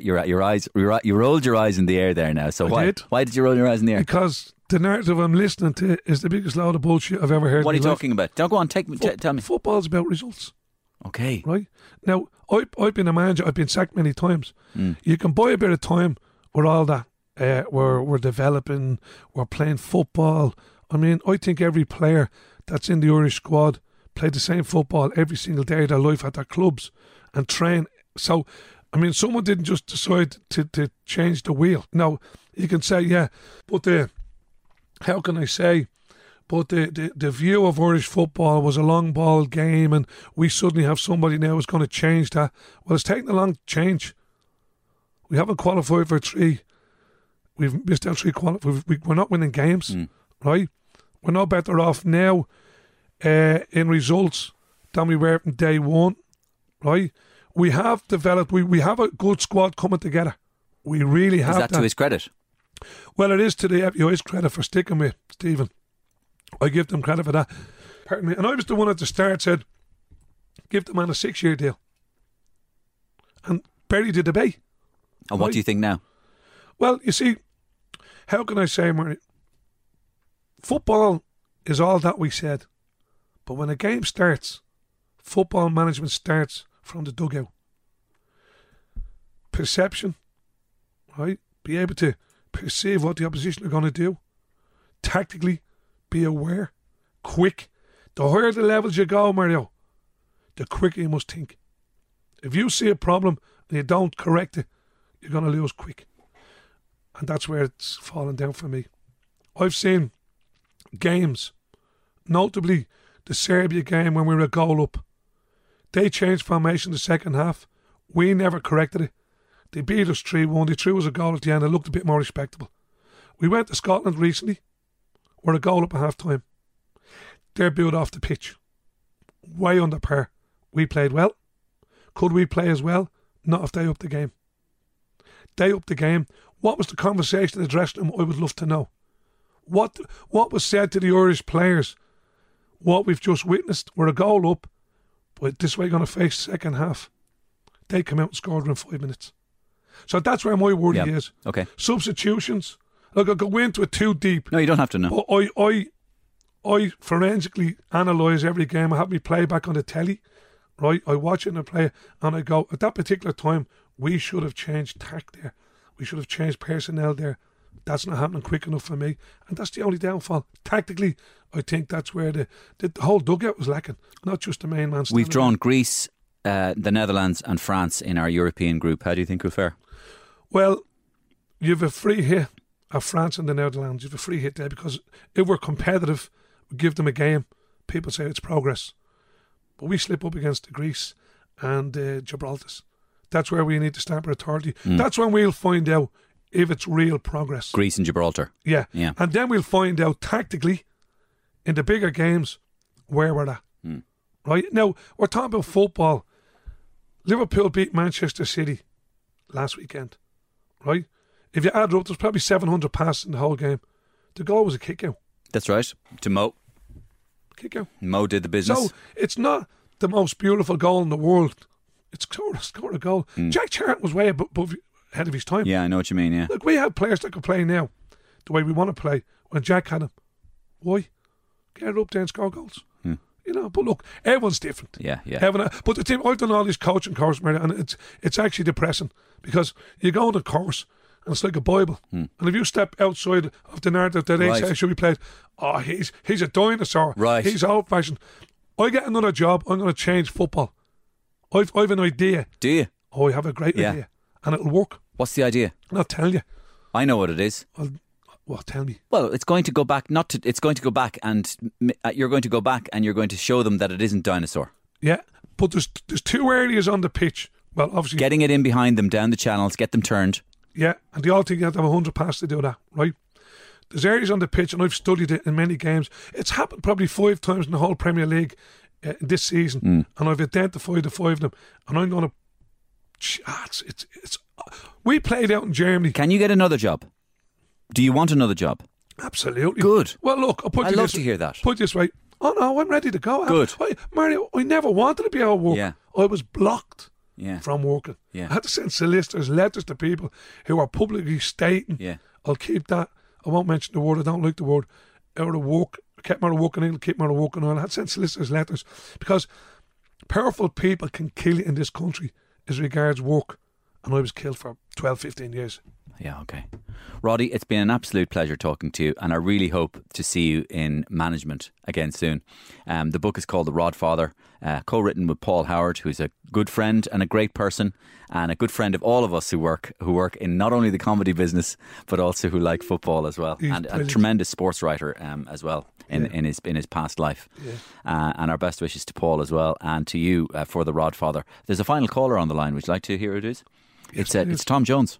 rolled your eyes in the air there now. So why did you roll your eyes in the air? Because the narrative I'm listening to is the biggest load of bullshit I've ever heard. What are you talking about? Don't go on, tell me. Football's about results. Okay. Right? Now, I've been a manager, I've been sacked many times. You can buy a bit of time with all that. We're developing, we're playing football. I mean, I think every player that's in the Irish squad played the same football every single day of their life at their clubs and train. So, I mean, someone didn't just decide to change the wheel. Now, you can say, yeah, but the view of Irish football was a long ball game and we suddenly have somebody now who's going to change that. Well, it's taken a long change. We haven't qualified for 3. We've missed out 3 qualifiers. We're not winning games, right? We're no better off now in results than we were from day one, right? We have developed, we have a good squad coming together. We really have that. Is that to his credit? Well, it is to the FUI's credit for sticking with Stephen. I give them credit for that. Pardon me. And I was the one at the start said, give the man a 6-year deal. And Barry did obey. And what do you think now? Well, you see, how can I say, Murray? Football is all that we said. But when a game starts, football management starts from the dugout. Perception, right? Be able to perceive what the opposition are going to do. Tactically, be aware. Quick. The higher the levels you go, Mario, the quicker you must think. If you see a problem and you don't correct it, you're going to lose quick. And that's where it's fallen down for me. I've seen games, notably the Serbia game when we were a goal up. They changed formation the second half. We never corrected it. They beat us 3-1. They threw us a goal at the end. It looked a bit more respectable. We went to Scotland recently. We're a goal up at half time. They're booed off the pitch. Way under par. We played well. Could we play as well? Not if they upped the game. They upped the game. What was the conversation in the dressing room? I would love to know. What was said to the Irish players? What we've just witnessed, we're a goal up, but this way going to face second half. They come out and scored in 5 minutes. So that's where my worry is. Okay. Substitutions. Look, I'll go into it too deep. No, you don't have to know. But I forensically analyse every game. I have me play back on the telly, right? I watch it and I play it, and I go, at that particular time, we should have changed tack there. We should have changed personnel there. That's not happening quick enough for me. And that's the only downfall. Tactically, I think that's where the whole dugout was lacking, not just the main man. We've drawn Greece, the Netherlands and France in our European group. How do you think we'll fare? Well, you have a free hit at France and the Netherlands. You have a free hit there because if we're competitive, we give them a game, people say it's progress. But we slip up against the Greece and Gibraltar. That's where we need to stamp our authority. That's when we'll find out if it's real progress. Greece and Gibraltar. Yeah. And then we'll find out tactically in the bigger games where we're at. Right? Now, we're talking about football. Liverpool beat Manchester City last weekend. Right? If you add up, there's probably 700 passes in the whole game. The goal was a kick out. That's right. To Mo. Kick out. Mo did the business. So it's not the most beautiful goal in the world. It's scored a goal. Jack Charlton was way ahead of his time. Yeah, I know what you mean, yeah. Look, we have players that can play now the way we want to play when Jack had him. Why? Get it up there and score goals. You know, but look, everyone's different. Yeah. But the thing, I've done all these coaching courses, and it's actually depressing because you go on a course and it's like a Bible. And if you step outside of the narrative that they say should be played, he's a dinosaur. Right. He's old fashioned. I get another job, I'm going to change football. I've an idea. Do you? Oh, I have a great idea. And it'll work. What's the idea? I'll tell you. I know what it is. Well, tell me. Well, it's going to go back. It's going to go back, and you're going to go back, and you're going to show them that it isn't dinosaur. Yeah, but there's two areas on the pitch. Well, obviously getting it in behind them, down the channels, get them turned. Yeah, and they all think you have to have 100 passes to do that, right? There's areas on the pitch, and I've studied it in many games. It's happened probably 5 times in the whole Premier League this season, and I've identified the 5 of them, and I'm going to. It's. We played out in Germany. Can you get another job? Do you want another job? Absolutely. Good. Well, look, I'd love to hear that. Put it this way. Oh no, I'm ready to go. Good. Mario, I never wanted to be out of work. Yeah. I was blocked from working. Yeah. I had to send solicitors letters to people who are publicly stating, I'll keep that. I won't mention the word. I don't like the word. Out of work. I kept me out of work in England, keep me out of work in Ireland. I had to send solicitors letters because powerful people can kill you in this country as regards work. And I was killed for 12, 15 years. Yeah, okay. Roddy, it's been an absolute pleasure talking to you, and I really hope to see you in management again soon. The book is called The Rodfather, co-written with Paul Howard, who's a good friend and a great person, and a good friend of all of us who work in not only the comedy business, but also who like football as well. He's and brilliant. A tremendous sports writer as well in his past life. Yeah. And our best wishes to Paul as well, and to you for The Rodfather. There's a final caller on the line. Would you like to hear who it is? Yes, it's Tom Jones.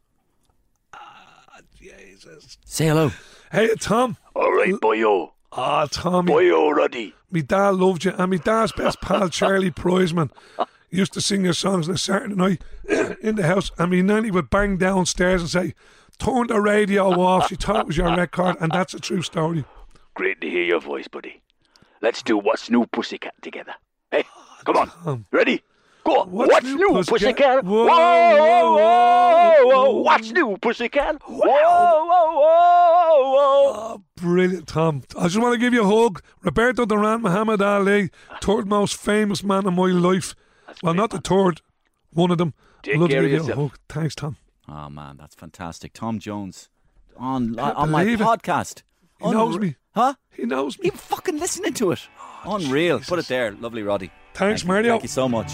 Jesus. Say hello. Hey, Tom. All right, boyo. Ah, Tommy. Boyo, Roddy. Me dad loved you, and me dad's best pal, Charlie Prizeman, used to sing your songs on a Saturday night in the house, and me nanny would bang downstairs and say, turn the radio off. She thought it was your record, and that's a true story. Great to hear your voice, buddy. Let's do What's New Pussycat together. Hey, come on. Ready? Go. What's new, pussycat? Whoa, Whoa, whoa, whoa, whoa. What's new, pussycat? Whoa, whoa, whoa, whoa. Oh, brilliant, Tom. I just want to give you a hug. Roberto Duran, Muhammad Ali, third most famous man in my life. Well, not the third, one of them. Take I'd love to care give of you a yourself. hug. Thanks, Tom. Oh man, that's fantastic. Tom Jones on my believe it. podcast. He knows me. Huh? He knows me. You fucking listening to it. Unreal. Jesus. Put it there. Lovely, Roddy. Thanks, Thank you. Mario. Thank you so much.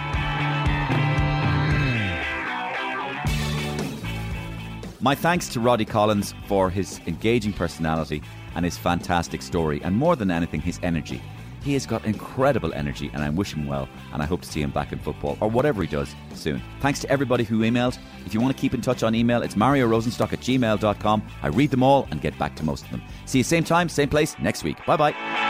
My thanks to Roddy Collins for his engaging personality and his fantastic story, and more than anything, his energy. He has got incredible energy, and I wish him well, and I hope to see him back in football, or whatever he does, soon. Thanks to everybody who emailed. If you want to keep in touch on email, it's mariorosenstock@gmail.com. I read them all and get back to most of them. See you same time, same place, next week. Bye-bye.